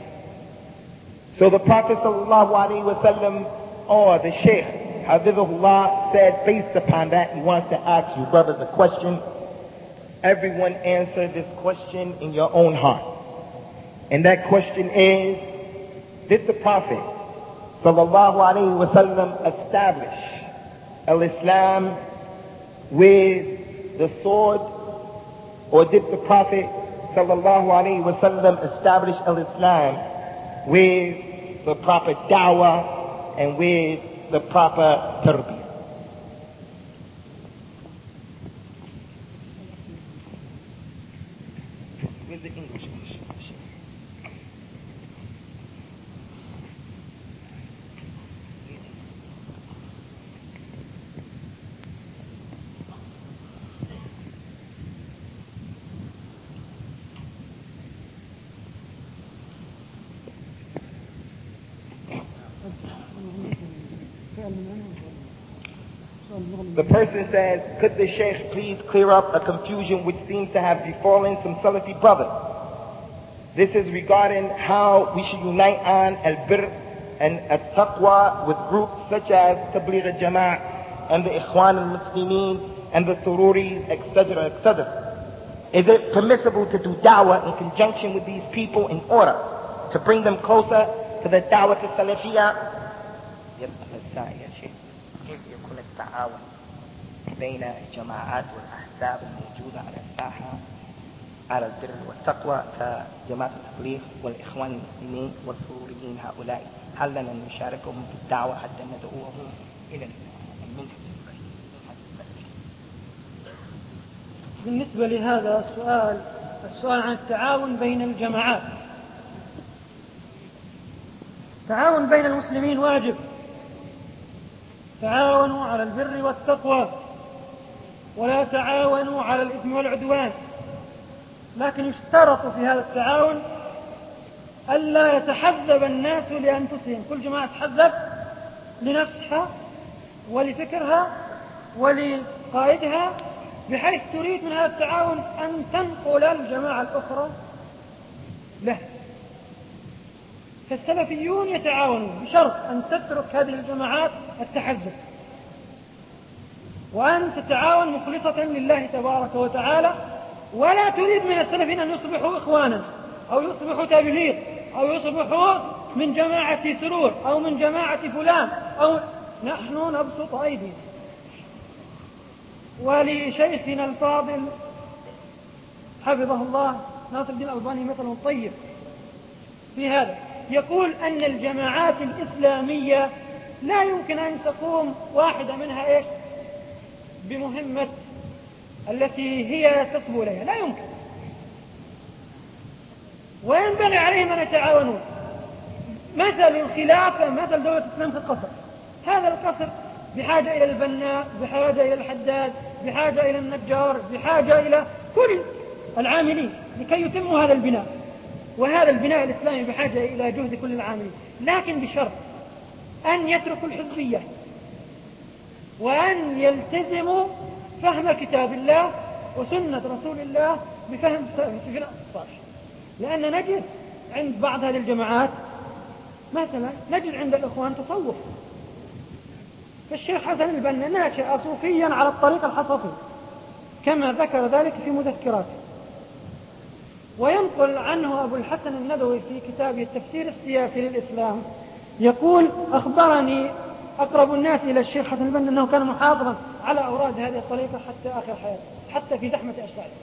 So the Prophet sallallahu alaihi wasallam, or the Sheikh Hafizahullah, said based upon that he wants to ask you brothers a question. Everyone answer this question in your own heart. And that question is, did the Prophet sallallahu alaihi wasallam establish al-Islam with the sword, or did the Prophet sallallahu alaihi wasallam establish al-Islam with the proper da'wah and with the proper tarbiyah? Where's the English? The person says, could the Sheikh please clear up a confusion which seems to have befallen some Salafi brothers? This is regarding how we should unite on al-birr and al-taqwa with groups such as Tabligh al-Jama'ah and the Ikhwan al-Muslimin and the Sururis, etc., etc. Is it permissible to do da'wah in conjunction with these people in order to bring them closer to the da'wah to Salafiyah? كيف يكون التعاون بين الجماعات والأحزاب الموجودة على الساحة على البر والتقوى كجماعة التبليغ والإخوان المسلمين والسروريين هؤلاء؟ هل لنا نشاركهم في الدعوة حتى ندعوهم إلى المنهج السلفي؟ بالنسبة لهذا السؤال عن التعاون بين الجماعات، التعاون بين المسلمين واجب، تعاونوا على البر والتقوى ولا تعاونوا على الإثم والعدوان، لكن يشترط في هذا التعاون ألا يتحزب الناس لأنفسهم، كل جماعة تحزب لنفسها ولفكرها ولقائدها، بحيث تريد من هذا التعاون أن تنقل الجماعة الأخرى له. فالسلفيون يتعاونون بشرط أن تترك هذه الجماعات التحزب، وأن تتعاون مخلصة لله تبارك وتعالى، ولا تريد من السلفيين أن يصبحوا إخوانا أو يصبحوا تبليغ أو يصبحوا من جماعة سرور أو من جماعة فلان، أو نحن نبسط أيدينا. ولشيخنا الفاضل حفظه الله ناصر الدين الألباني مثل طيب في هذا، يقول أن الجماعات الإسلامية لا يمكن أن تقوم واحدة منها بمهمة التي هي تصبو إليها، لا يمكن، وينبغي عليهم أن يتعاونون. مثل الخلافة مثل دولة الإسلام في القصر، هذا القصر بحاجة إلى البناء، بحاجة إلى الحداد، بحاجة إلى النجار، بحاجة إلى كل العاملين لكي يتموا هذا البناء، وهذا البناء الإسلامي بحاجة إلى جهد كل العاملين، لكن بشرط أن يتركوا الحزبية وأن يلتزموا فهم كتاب الله وسنة رسول الله بفهم سلفنا الصالح. لأن نجد عند بعض هذه الجماعات مثلا، نجد عند الإخوان تصوف، فالشيخ حسن البنا نشأ صوفيا على الطريق الحصفي كما ذكر ذلك في مذكراته، وينقل عنه أبو الحسن الندوي في كتابه التفسير السياسي للإسلام، يقول: أخبرني أقرب الناس إلى الشيخ حسن البنا أنه كان محاضرا على أوراد هذه الطريقة حتى آخر حياته، حتى في زحمة أشعاره.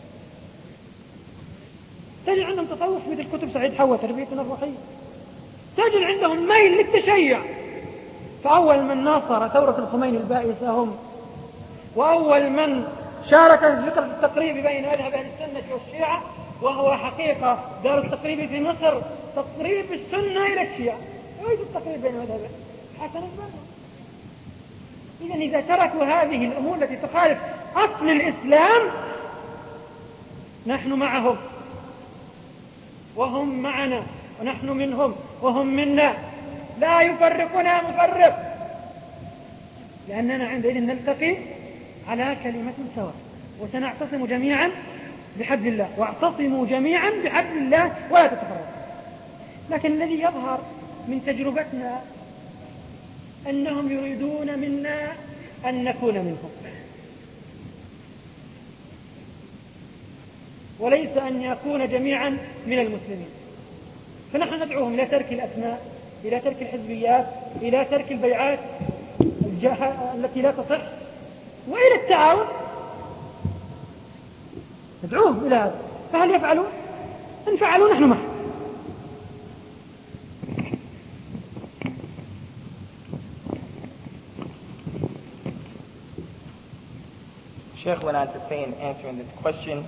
تجد عندهم تصوف مثل كتب سعيد حوى تربيتنا الروحية، تجد عندهم ميل للتشيع، فأول من ناصر ثورة الخميني البائسة هم، وأول من شارك في فكرة التقريب بين مذهب أهل السنة والشيعة، وهو حقيقة دار التقريب في مصر تقريب السنة إلى الشيعة، ويوجد التقريب بين مذهب حسن البنا. إذا تركوا هذه الأمور التي تخالف أصل الإسلام نحن معهم وهم معنا، ونحن منهم وهم منا، لا يفرقنا مفرق، لأننا عندئذ نلتقي على كلمة سواء، وسنعتصم جميعا بحبل الله، واعتصموا جميعا بحبل الله ولا تتفرقوا. لكن الذي يظهر من تجربتنا أنهم يريدون منا أن نكون منهم، وليس أن يكون جميعا من المسلمين. فنحن ندعوهم إلى ترك الأسماء، إلى ترك الحزبيات، إلى ترك البيعات التي لا تصح، وإلى التعاون ادعوهم إلى هذا. فهل يفعلون؟ إن فعلوا نحن معهم. Sheikh went on to say in answering this question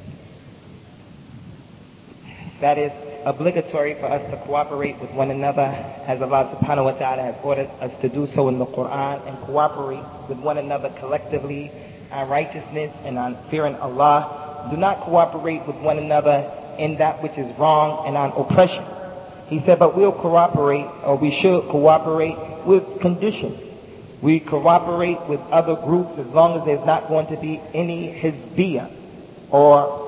that it's obligatory for us to cooperate with one another as Allah subhanahu wa ta'ala has ordered us to do so in the Quran, and cooperate with one another collectively on righteousness and on fearing Allah. Do not cooperate with one another in that which is wrong and on oppression. He said, but we'll cooperate, or we should cooperate with conditions. We cooperate with other groups as long as there's not going to be any hizbiyah or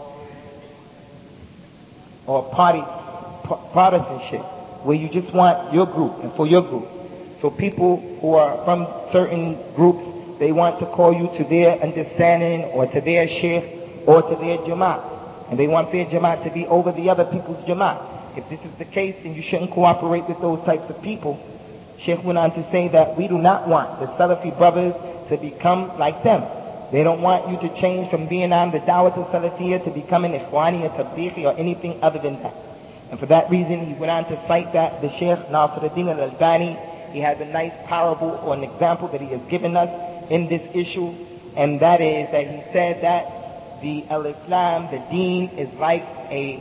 partisanship, where you just want your group and for your group. So people who are from certain groups, they want to call you to their understanding or to their sheikh or to their jama'at, and they want their jama'at to be over the other people's jama'at. If this is the case, then you shouldn't cooperate with those types of people. Sheikh went on to say that we do not want the Salafi brothers to become like them. They don't want you to change from being on the Dawat al-Salafiyya to becoming Ikhwani or Tablighi or anything other than that. And for that reason, he went on to cite that the Sheikh Nasiruddin al-Albani, he has a nice parable or an example that he has given us in this issue, and that is that he said that the al-Islam, the deen, is like a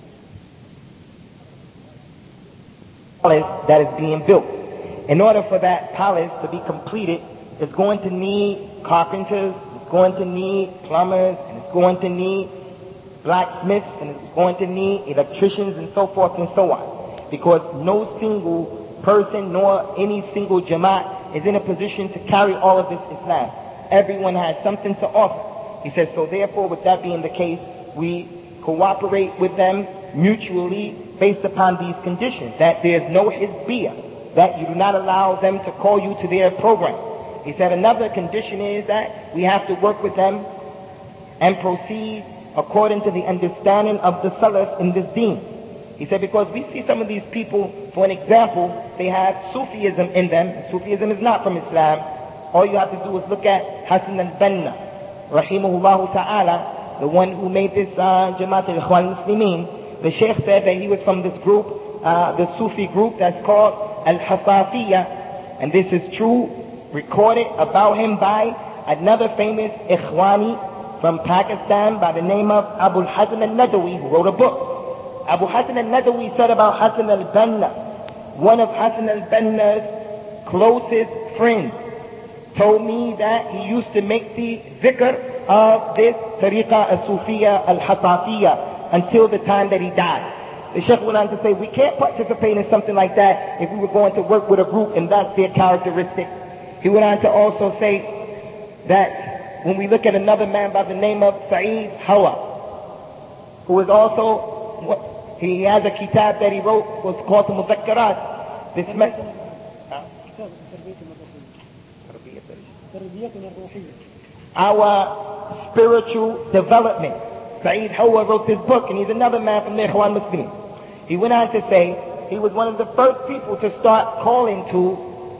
palace that is being built. In order for that palace to be completed, it's going to need carpenters, it's going to need plumbers, and it's going to need blacksmiths, and it's going to need electricians, and so forth and so on. Because no single person nor any single jama'at is in a position to carry all of this Islam. Everyone has something to offer. He says, so therefore, with that being the case, we cooperate with them mutually based upon these conditions, that there's no hizbiyah, that you do not allow them to call you to their program. He said another condition is that we have to work with them and proceed according to the understanding of the Salaf in this deen. He said because we see some of these people, for an example, they have Sufism in them. Sufism is not from Islam. All you have to do is look at Hassan al-Banna, rahimahullah ta'ala, the one who made this Jamaat al-Ikhwan al-Muslimin. The Sheikh said that he was from this group, the Sufi group that's called Al-Hasafiyya, and this is true, recorded about him by another famous Ikhwani from Pakistan by the name of Abu Hassan al-Nadawi, who wrote a book. Abu Hassan al-Nadawi said about Hassan al-Banna, one of Hassan al-Banna's closest friends told me that he used to make the zikr of this Tariqa al-Sufiyya al-Hasafiyya until the time that he died. The Sheikh went on to say, we can't participate in something like that if we were going to work with a group and that's their characteristic. He went on to also say that when we look at another man by the name of Saeed Hawa, who is also, he has a kitab that he wrote, was called the Muzakkarat. This our spiritual development. Saeed Hawa wrote this book, and he's another man from the Ikhwan Muslimin. He went on to say he was one of the first people to start calling to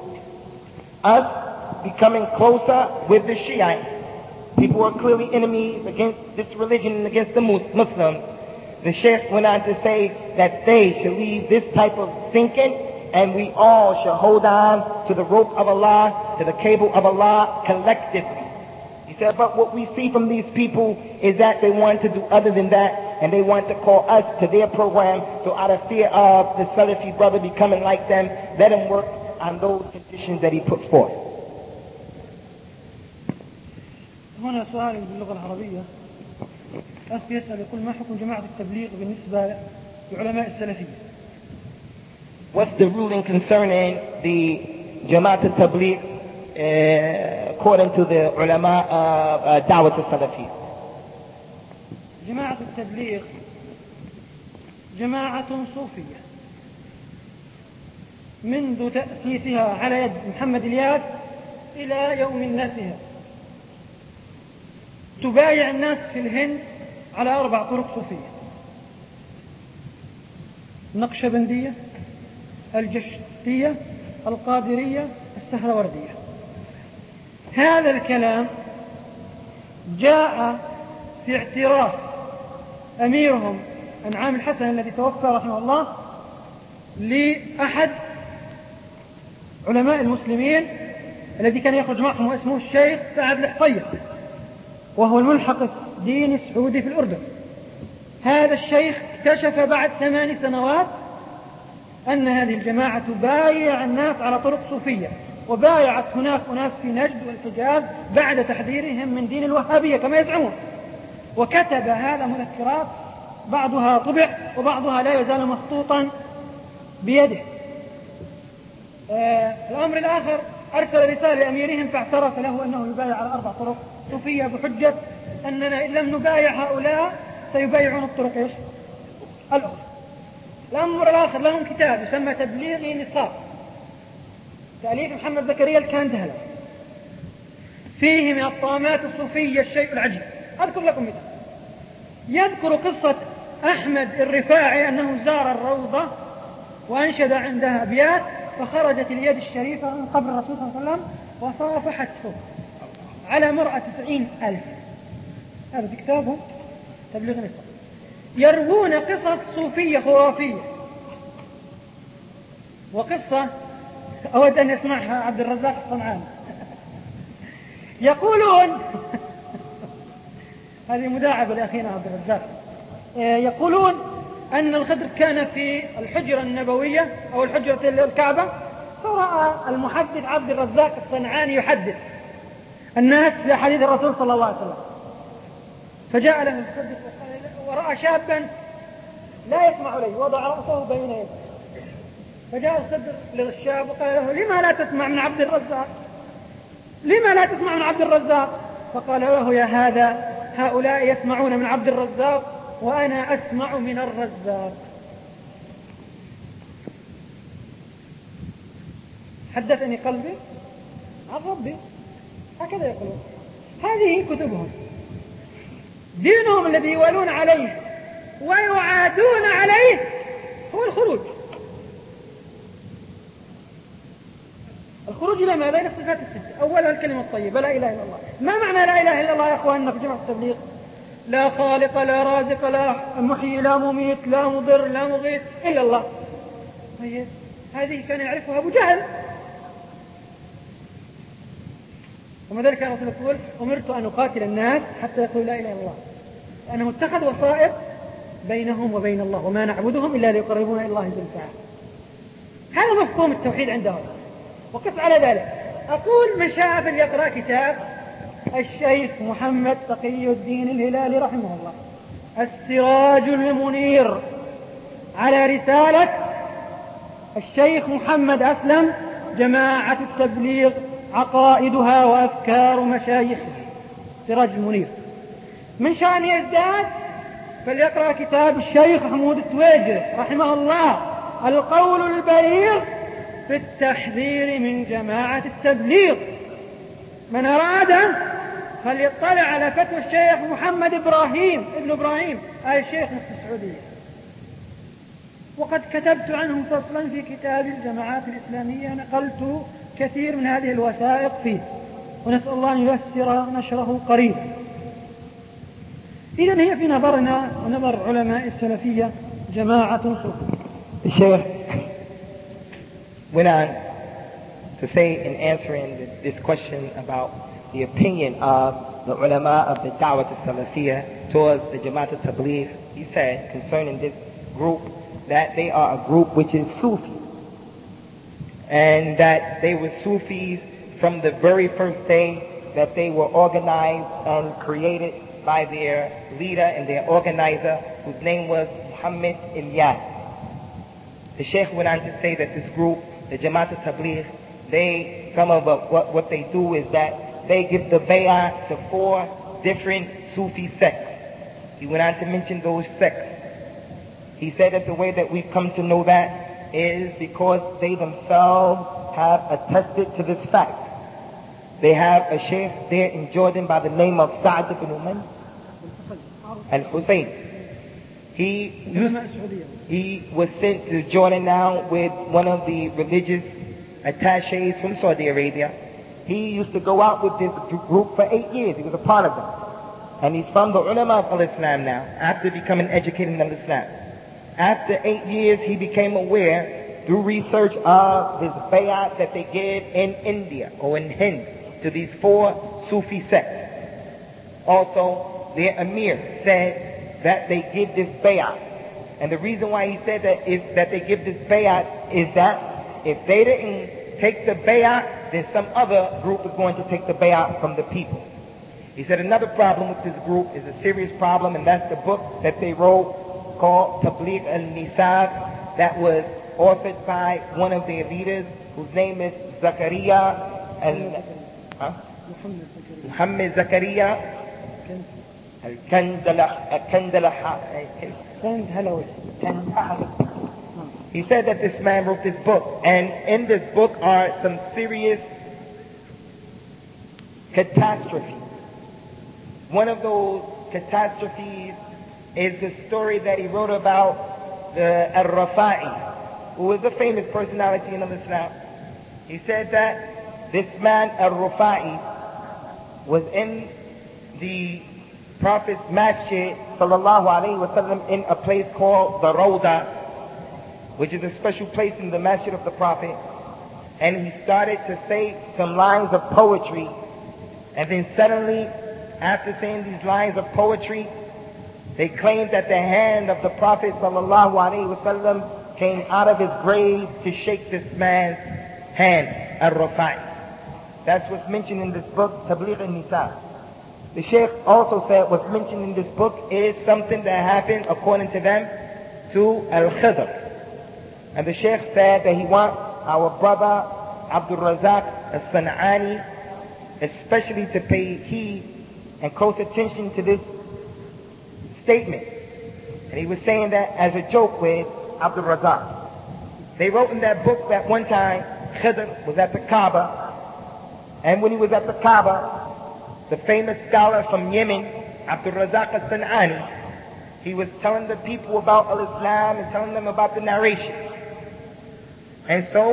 us becoming closer with the Shiites. People are clearly enemies against this religion and against the Muslims. The Sheikh went on to say that they should leave this type of thinking, and we all should hold on to the rope of Allah, to the cable of Allah collectively. He said, but what we see from these people is that they want to do other than that, and they want to call us to their program. So out of fear of the Salafi brother becoming like them, let him work on those conditions that he put forth. هنا سؤال باللغة العربية. أخ يسأل يقول ما حكم جماعة التبليغ بالنسبة لعلماء السلفية؟ What's the ruling concerning the Jamaat al-Tabligh according to the ulama of Dawat al-Salafiyya? جماعة التبليغ جماعة صوفية منذ تأسيسها على يد محمد الياس إلى يوم ناسها. تبايع الناس في الهند على 4 طرق صوفية: النقشبندية، الجشتية، القادرية، السهروردية. هذا الكلام جاء في اعتراف أميرهم أنعام الحسن الذي توفى رحمه الله لأحد علماء المسلمين الذي كان يخرج معهم واسمه الشيخ سعد الحصير، وهو الملحق الديني السعودي في الأردن. هذا الشيخ اكتشف بعد 8 سنوات أن هذه الجماعة تبايع الناس على طرق صوفية، وبايعت هناك أناس في نجد والحجاز بعد تحذيرهم من دين الوهابية كما يزعمون. وكتب هذا مذكرات، بعضها طبع وبعضها لا يزال مخطوطا بيده. الأمر الآخر، أرسل رسالة لأميرهم فاعترف له أنه يبايع على 4 طرق صوفية بحجة أننا إن لم نبايع هؤلاء سيبايعون الطرق إيش؟ الأخرى. الأمر الآخر، لهم كتاب يسمى تبليغ نصاب، تأليف محمد زكريا الكاندهلة، فيه من الطامات الصوفية الشيء العجيب. أذكر لكم مثال. يذكر قصة أحمد الرفاعي أنه زار الروضة وأنشد عندها أبيات، فخرجت اليد الشريفة من قبر الرسول صلى الله عليه وسلم وصافحته على مرأة 90,000. هذا في كتابه تبليغ نصاب. يروون قصص صوفية خرافية، وقصة أود أن يسمعها عبد الرزاق الصنعاني. يقولون هذه مداعبة لأخينا عبد الرزاق. يقولون أن الخضر كان في الحجرة النبوية أو الحجرة الكعبة، فرأى المحدث عبد الرزاق الصنعاني يحدث الناس بحديث الرسول صلى الله عليه وسلم، فجاء له المحدث ورأى شابا لا يسمع إليه، وضع رأسه بين يديه، فجاء الخضر للشاب وقال له: لما لا تسمع من عبد الرزاق؟ لما لا تسمع من عبد الرزاق؟ فقال له: يا هذا، هؤلاء يسمعون من عبد الرزاق وأنا أسمع من الرزاق. حدثني قلبي عن ربي، هكذا يقولون. هذه كتبهم، دينهم الذي يولون عليه ويعادون عليه هو الخروج. الخروج إلى ما بين الصفات الستة. أولها الكلمة الطيبة لا إله إلا الله. ما معنى لا إله إلا الله يا أخواننا في جماعة التبليغ؟ لا خالق، لا رازق، لا محيي، لا مميت، لا مضر، لا مغيث إلا الله. هذه كان يعرفها أبو جهل. وما ذلك كان رسول يقول: أمرت أن أقاتل الناس حتى يقولوا لا إله إلا الله، لأنه اتخذ وسائط بينهم وبين الله، وما نعبدهم إلا ليقربونا إلى الله زلفى. هذا مفهوم التوحيد عندهم. وقف على ذلك. أقول: من شاء فليقرأ كتاب الشيخ محمد تقي الدين الهلالي رحمه الله، السراج المنير، على رسالة الشيخ محمد أسلم، جماعة التبليغ، عقائدها وأفكار مشايخها، سراج المنير. من شاء أن يزداد فليقرأ كتاب الشيخ حمود التويجري رحمه الله، القول البليغ في التحذير من جماعة التبليغ. من أراد فليطلع على فتوى الشيخ محمد ابن إبراهيم آل الشيخ مفتي السعودية، وقد كتبت عنه فصلا في كتاب الجماعات الإسلامية، نقلت كثير من هذه الوثائق فيه، ونسأل الله أن ييسر نشره قريبا. إذن هي في نظرنا ونظر علماء السلفية جماعة صوفية. The Shaykh went on to say in answering this question about the opinion of the ulama of the Da'wat al-Salafiyah towards the Jamaat al-Tabligh. He said concerning this group that they are a group which is Sufi, and that they were Sufis from the very first day that they were organized and created by their leader and their organizer, whose name was Muhammad Ilyas. The Sheikh went on to say that this group, the Jamaat al-Tabligh, some of what they do is that they give the bay'ah to 4 different Sufi sects. He went on to mention those sects. He said that the way that we've come to know that is because they themselves have attested to this fact. They have a sheikh there in Jordan by the name of Sa'd ibn Uman al-Hussein. He was sent to Jordan now with one of the religious attaches from Saudi Arabia. He used to go out with this group for 8 years. He was a part of them. and he's from the ulama of Islam now, after becoming educated in Islam. After 8 years, he became aware through research of this bay'at that they give in India or in Hind to these 4 Sufi sects. Also, their Amir said that they give this bay'at. And the reason why he said that is that they give this bay'at is that if they didn't take the bay'at, then some other group is going to take the bay'at from the people. He said another problem with this group is a serious problem, and that's the book that they wrote called Tabligh al-Nisab, that was authored by one of their leaders whose name is Zakaria Muhammad Zakaria He said that this man wrote this book, and in this book are some serious catastrophes. One of those catastrophes is the story that he wrote about the Al-Rafa'i, who was a famous personality in Islam. He said that this man Al-Rafa'i was in the Prophet's Masjid sallallahu alayhi wa sallam in a place called the Rawda, which is a special place in the Masjid of the Prophet, and he started to say some lines of poetry, and then suddenly, after saying these lines of poetry, they claimed that the hand of the Prophet sallallahu alaihi wasallam came out of his grave to shake this man's hand, Al-Rafa'i. That's what's mentioned in this book, Tabligh al-Nisa. The Sheikh also said what's mentioned in this book is something that happened, according to them, to Al-Khidr. And the Sheikh said that he wants our brother Abdul Razak al-San'ani especially to pay heed and close attention to this statement. And he was saying that as a joke with Abdul Razak. They wrote in that book that one time Khidr was at the Kaaba, and when he was at the Kaaba, the famous scholar from Yemen, Abdul Razak al-San'ani, he was telling the people about al-Islam and telling them about the narration. And so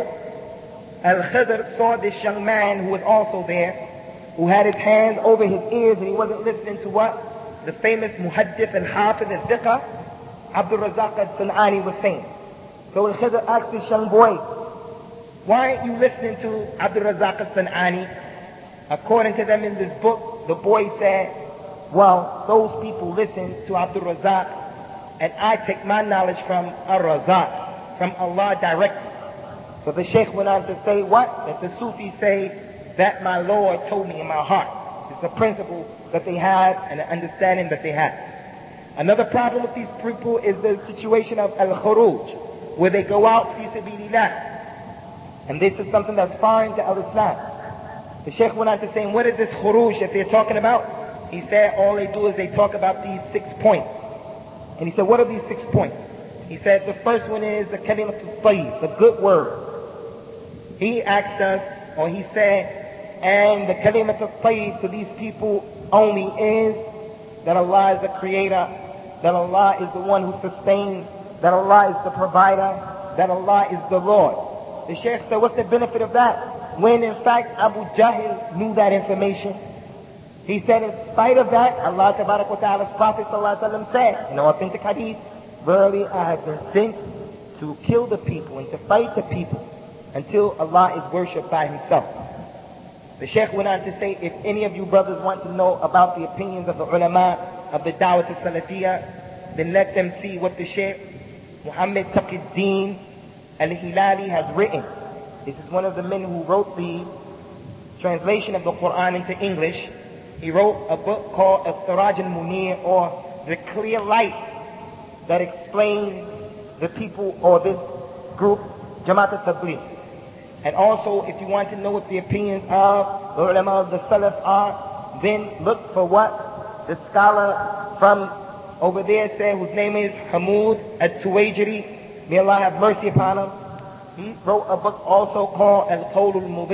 Al-Khidr saw this young man who was also there, who had his hands over his ears, and he wasn't listening to what the famous Muhaddith al-Hafiz al-Thiqa, Abdul Razak al-San'ani was saying. So Al-Khidr asked this young boy, why aren't you listening to Abdul Razak al-San'ani? According to them in this book, the boy said, well, those people listen to Abdul Razak, and I take my knowledge from Ar-Razak, from Allah directly. So the Sheikh went on to say what? That the Sufis say, that my Lord told me in my heart. It's a principle that they have and an understanding that they have. Another problem with these people is the situation of al-khuruj, where they go out fi sabilillah. And this is something that's foreign to al-Islam. The Sheikh went on to say, what is this khuruj that they're talking about? He said all they do is they talk about these 6 points. And he said, what are these 6 points? He said the first one is the kalimatul tayyib, the good word. He asked us, or he said, and the kalimat al-tayyib to these people only is that Allah is the creator, that Allah is the one who sustains, that Allah is the provider, that Allah is the Lord. The Shaykh said, what's the benefit of that? When in fact Abu Jahl knew that information. He said, in spite of that, Allah Tabarak wa Ta'ala's Prophet sallallahu alaihi wasallam said, in authentic hadith, verily I have been sent to kill the people and to fight the people until Allah is worshipped by himself. The Sheikh went on to say, if any of you brothers want to know about the opinions of the ulama of the Dawat al-Salafiyah, then let them see what the Sheikh Muhammad Taqi-Din al-Hilali has written. This is one of the men who wrote the translation of the Quran into English. He wrote a book called As-Siraj al-Munir, or The Clear Light, that explains the people or this group, Jamaat al-Tabligh. And also, if you want to know what the opinions of the ulama of the Salaf are, then look for what the scholar from over there said, whose name is Hamoud al-Tuwajiri. May Allah have mercy upon him. He wrote a book also called Al-Qawl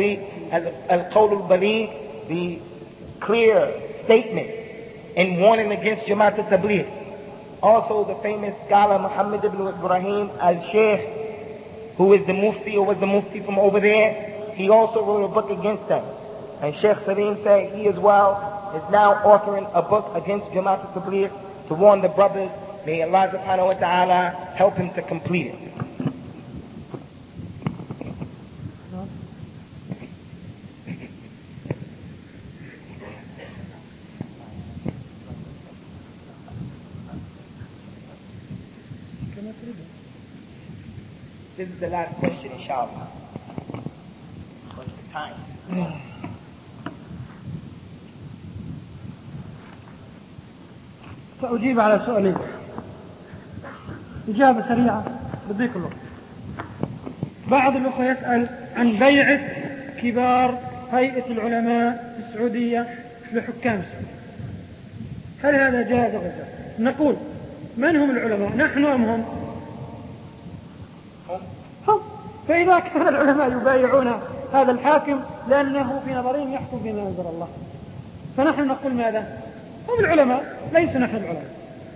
al-Baligh, the clear statement in warning against Jamaat al-Tabligh. Also, the famous scholar Muhammad ibn Ibrahim al-Sheikh, who is the Mufti or was the Mufti from over there, he also wrote a book against them. And Sheikh Salim said he as well is now authoring a book against Jamaat al-Tabligh to warn the brothers. May Allah subhanahu wa ta'ala help him to complete it. This is the last question, inshallah. What's the time? سأجيب على سؤالين إجابة سريعة بضيق الوقت. بعض الأخوة يسأل عن بيعة كبار هيئة العلماء في السعودية لحكام السعودية، هل هذا جائز أو لا؟ نقول من هم العلماء، نحن أم هم؟ هم. فإذا كان العلماء يبايعون هذا الحاكم لأنه في نظرهم يحكم بما أنزل الله، فنحن نقول ماذا؟ هم العلماء، ليس نحن العلماء.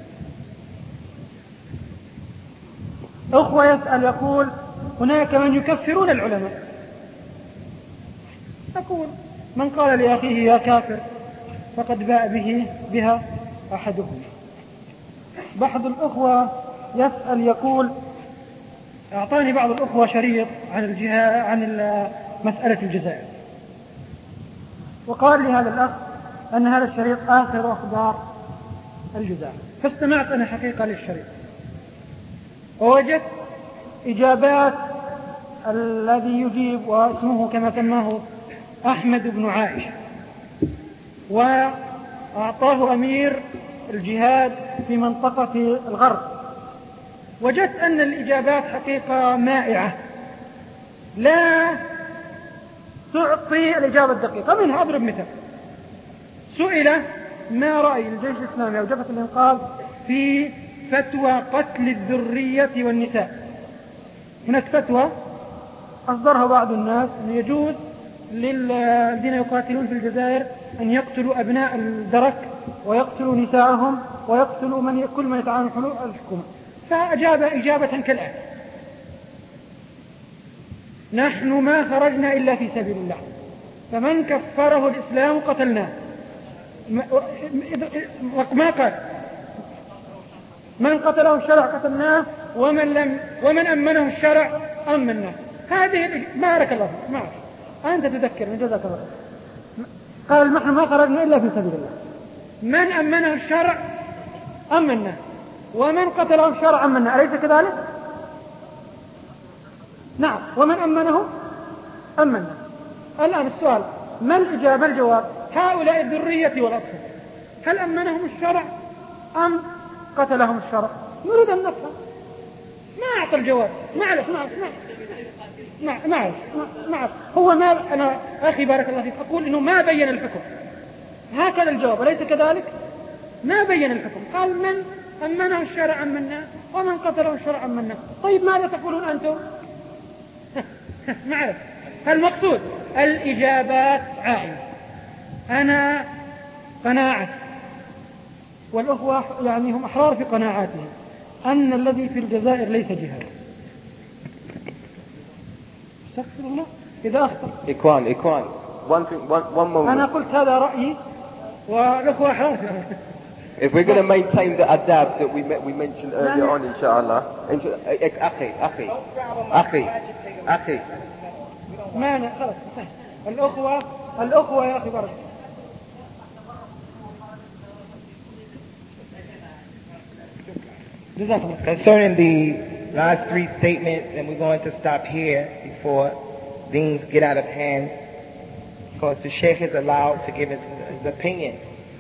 أخوة يسأل يقول هناك من يكفرون العلماء، نقول من قال لأخيه يا كافر فقد باء بها أحدهم. بعض الأخوة يسأل يقول أعطاني بعض الأخوة شريط عن مسألة الجزائر، وقال لي هذا الأخ أن هذا الشريط آخر أخبار الجزائر، فاستمعت أنا حقيقة للشريط ووجدت إجابات الذي يجيب واسمه كما سماه أحمد بن عائشة، وأعطاه أمير الجهاد في منطقة الغرب. وجدت أن الإجابات حقيقة مائعة لا تعطي الإجابة الدقيقة. منها أضرب مثال، سئل ما رأي الجيش الإسلامي أو جبهة الإنقاذ في فتوى قتل الذرية والنساء. هناك فتوى أصدرها بعض الناس أن يجوز للذين يقاتلون في الجزائر أن يقتلوا أبناء الدرك ويقتلوا نساءهم ويقتلوا كل من يتعامل حلول الحكومة. فأجاب إجابة كالآتي: نحن ما خرجنا إلا في سبيل الله، فمن كفره الإسلام قتلناه. ما قال من قتله الشرع قتلناه ومن أمنه الشرع أمناه. هذه بارك الله فيك، معك أنت تذكر من جزاك الله. قال نحن ما خرجنا إلا في سبيل الله، من أمنه الشرع أمناه ومن قتله الشرع أمناه، أليس كذلك؟ نعم، ومن أمنه أمناه. الآن السؤال ما الإجابة؟ الجواب: هؤلاء الذرية والأطفال هل أمنهم الشرع أم قتلهم الشرع؟ نريد أن نفهم. ما أعطى الجواب. معلش هو ما أنا أخي بارك الله فيك أقول إنه ما بين الحكم، هكذا الجواب أليس كذلك؟ ما بين الحكم، قال من أمنه الشرع أمناه ومن قتله الشرع أمناه. طيب ماذا تقولون أنتم؟ معلش المقصود الإجابات عائمة. أنا قناعتي والأخوة يعني هم أحرار في قناعاتهم أن الذي في الجزائر ليس جهاد. استغفر الله إذا أخطأ. إخوان one moment. أنا قلت هذا رأيي والأخوة أحرار في هذا. If we're going to maintain the adab that we mentioned earlier on, inshallah. أخي. ما خلاص الأخوة يا أخي بارك. Concerning the last three statements, and we're going to stop here before things get out of hand, because the Sheikh is allowed to give his opinion.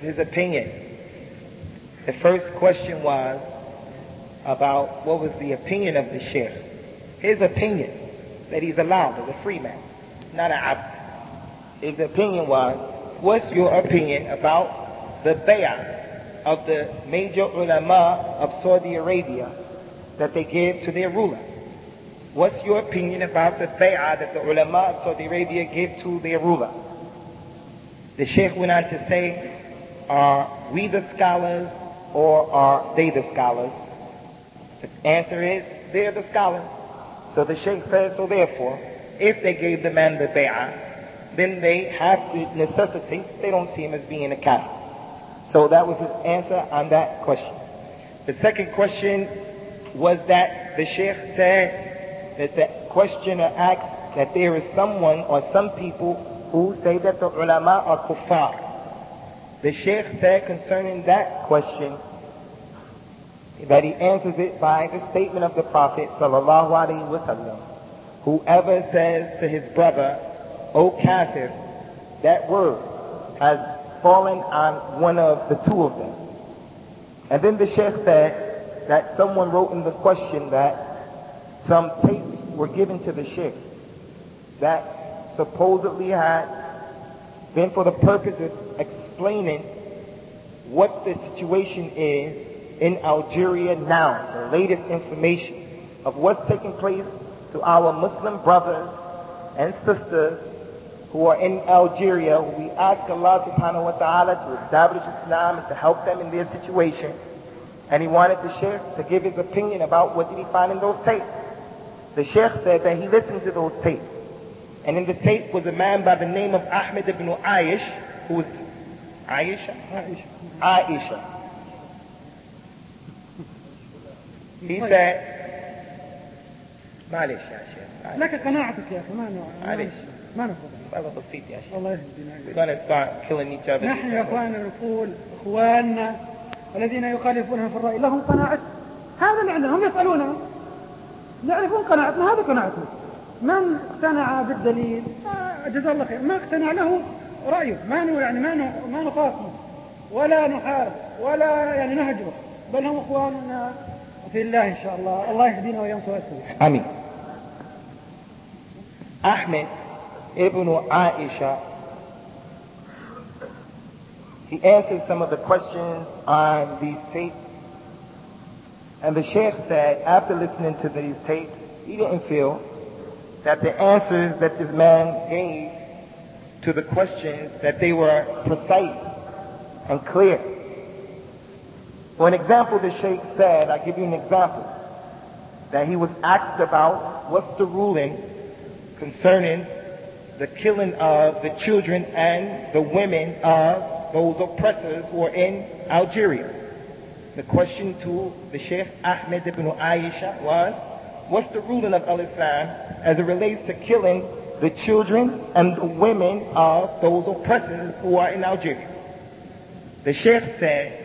The first question was about what was the opinion of the Sheikh. His opinion, that he's allowed as a free man, not an abd. His opinion was, what's your opinion about the bay'ah of the major ulama of Saudi Arabia that they give to their ruler? What's your opinion about the bay'ah that the ulama of Saudi Arabia give to their ruler? The Sheikh went on to say, are we the scholars or are they the scholars? The answer is, they're the scholars. So the Sheikh says, so therefore, if they gave the man the bay'ah, then they have to necessitate, they don't see him as being a kafir. So that was his answer on that question. The second question was that the Sheikh said that the questioner asked that there is someone or some people who say that the ulama are kuffar. The Sheikh said concerning that question that he answers it by the statement of the Prophet sallallahu alaihi wasallam. Whoever says to his brother, "O kafir," that word has fallen on one of the two of them. And then the Sheikh said that someone wrote in the question that some tapes were given to the Sheikh that supposedly had been for the purpose of explaining what the situation is in Algeria now, the latest information of what's taking place to our Muslim brothers and sisters who are in Algeria. We ask Allah subhanahu wa ta'ala to establish Islam and to help them in their situation. And he wanted the Sheikh to give his opinion about what did he find in those tapes. The Sheikh said that he listened to those tapes. And in the tape was a man by the name of Ahmed ibn Aish, who was Aisha. He said, معلش يا شيخ. لك قناعتك يا أخي ما نفضل. والله بسيط يا شيخ. الله يهدينا. We're going to start killing each other. نحن يا أخواننا نقول إخواننا الذين يخالفونها في الرأي لهم قناعة. هذا اللي هم يسألونهم. يعرفون قناعتنا، هذا قناعتنا. من اقتنع بالدليل جزاه الله خير، ما اقتنع له رأيه، ما نخاصمه ولا نحارب ولا يعني نهجره، بل هم اخواننا في الله ان شاء الله. الله يهدينا وينصر السبيل. Amin. Ahmed ibn Aisha, he answered some of the questions on these tapes, and the Sheikh said after listening to these tapes, he didn't feel that the answers that this man gave to the questions, that they were precise and clear. For an example, the Sheikh said, I'll give you an example, that he was asked about what's the ruling concerning the killing of the children and the women of those oppressors who are in Algeria. The question to the Sheikh Ahmed ibn Aisha was, what's the ruling of Al-Islam as it relates to killing the children and the women of those oppressors who are in Algeria? The Sheikh said,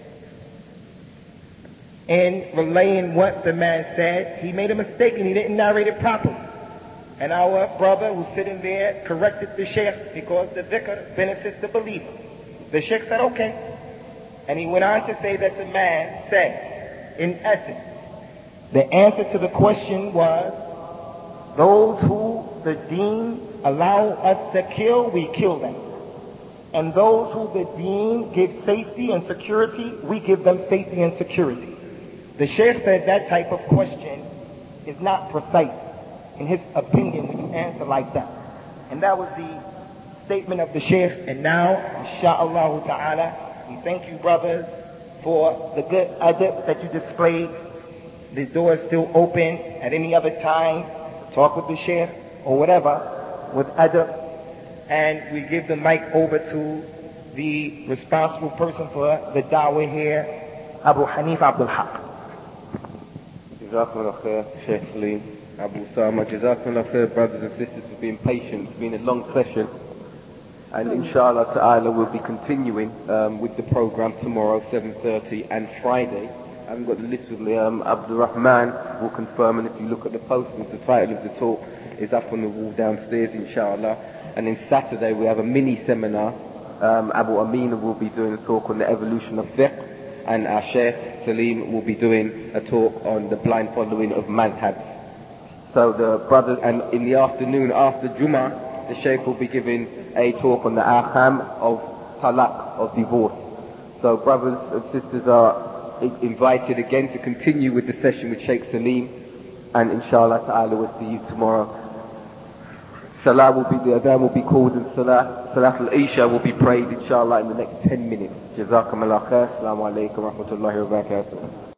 in relaying what the man said, he made a mistake and he didn't narrate it properly. And our brother who's sitting there corrected the Sheikh because the dhikr benefits the believer. The Sheikh said, okay. And he went on to say that the man said, in essence, the answer to the question was, those who the deen allow us to kill, we kill them. And those who the deen gives safety and security, we give them safety and security. The Sheikh said that type of question is not precise, in his opinion, when you answer like that. And that was the statement of the Sheikh. And now, insha'Allah ta'ala, we thank you brothers for the good adab that you displayed. The door is still open at any other time to talk with the Sheikh or whatever with adab. And we give the mic over to the responsible person for the da'wah here, Abu Hanif Abdul Haq. Jazakumullah khair, Sheikh Salim, Abu Usama. Jazakumullah khair, brothers and sisters, for being patient. It's been a long session. And inshallah ta'ala we'll be continuing with the program tomorrow, 7:30, and Friday. I haven't got the list with me. Abdul Rahman will confirm, and if you look at the posters, the title of the talk is up on the wall downstairs, inshallah. And then Saturday we have a mini seminar. Abu Amina will be doing a talk on the evolution of fiqh, and our Sheikh Salim will be doing a talk on the blind following of madhabs. So the brothers, and in the afternoon after Jummah, the Sheikh will be giving a talk on the ahkam of talaq, of divorce. So brothers and sisters are invited again to continue with the session with Sheikh Salim, and inshallah ta'ala we'll see you tomorrow. Salah will be, the adhan will be called, and Salat al-Isha will be prayed inshallah in the next 10 minutes. Jazakum Allah khair. Assalamu alaikum wa rahmatullahi wa barakatuh.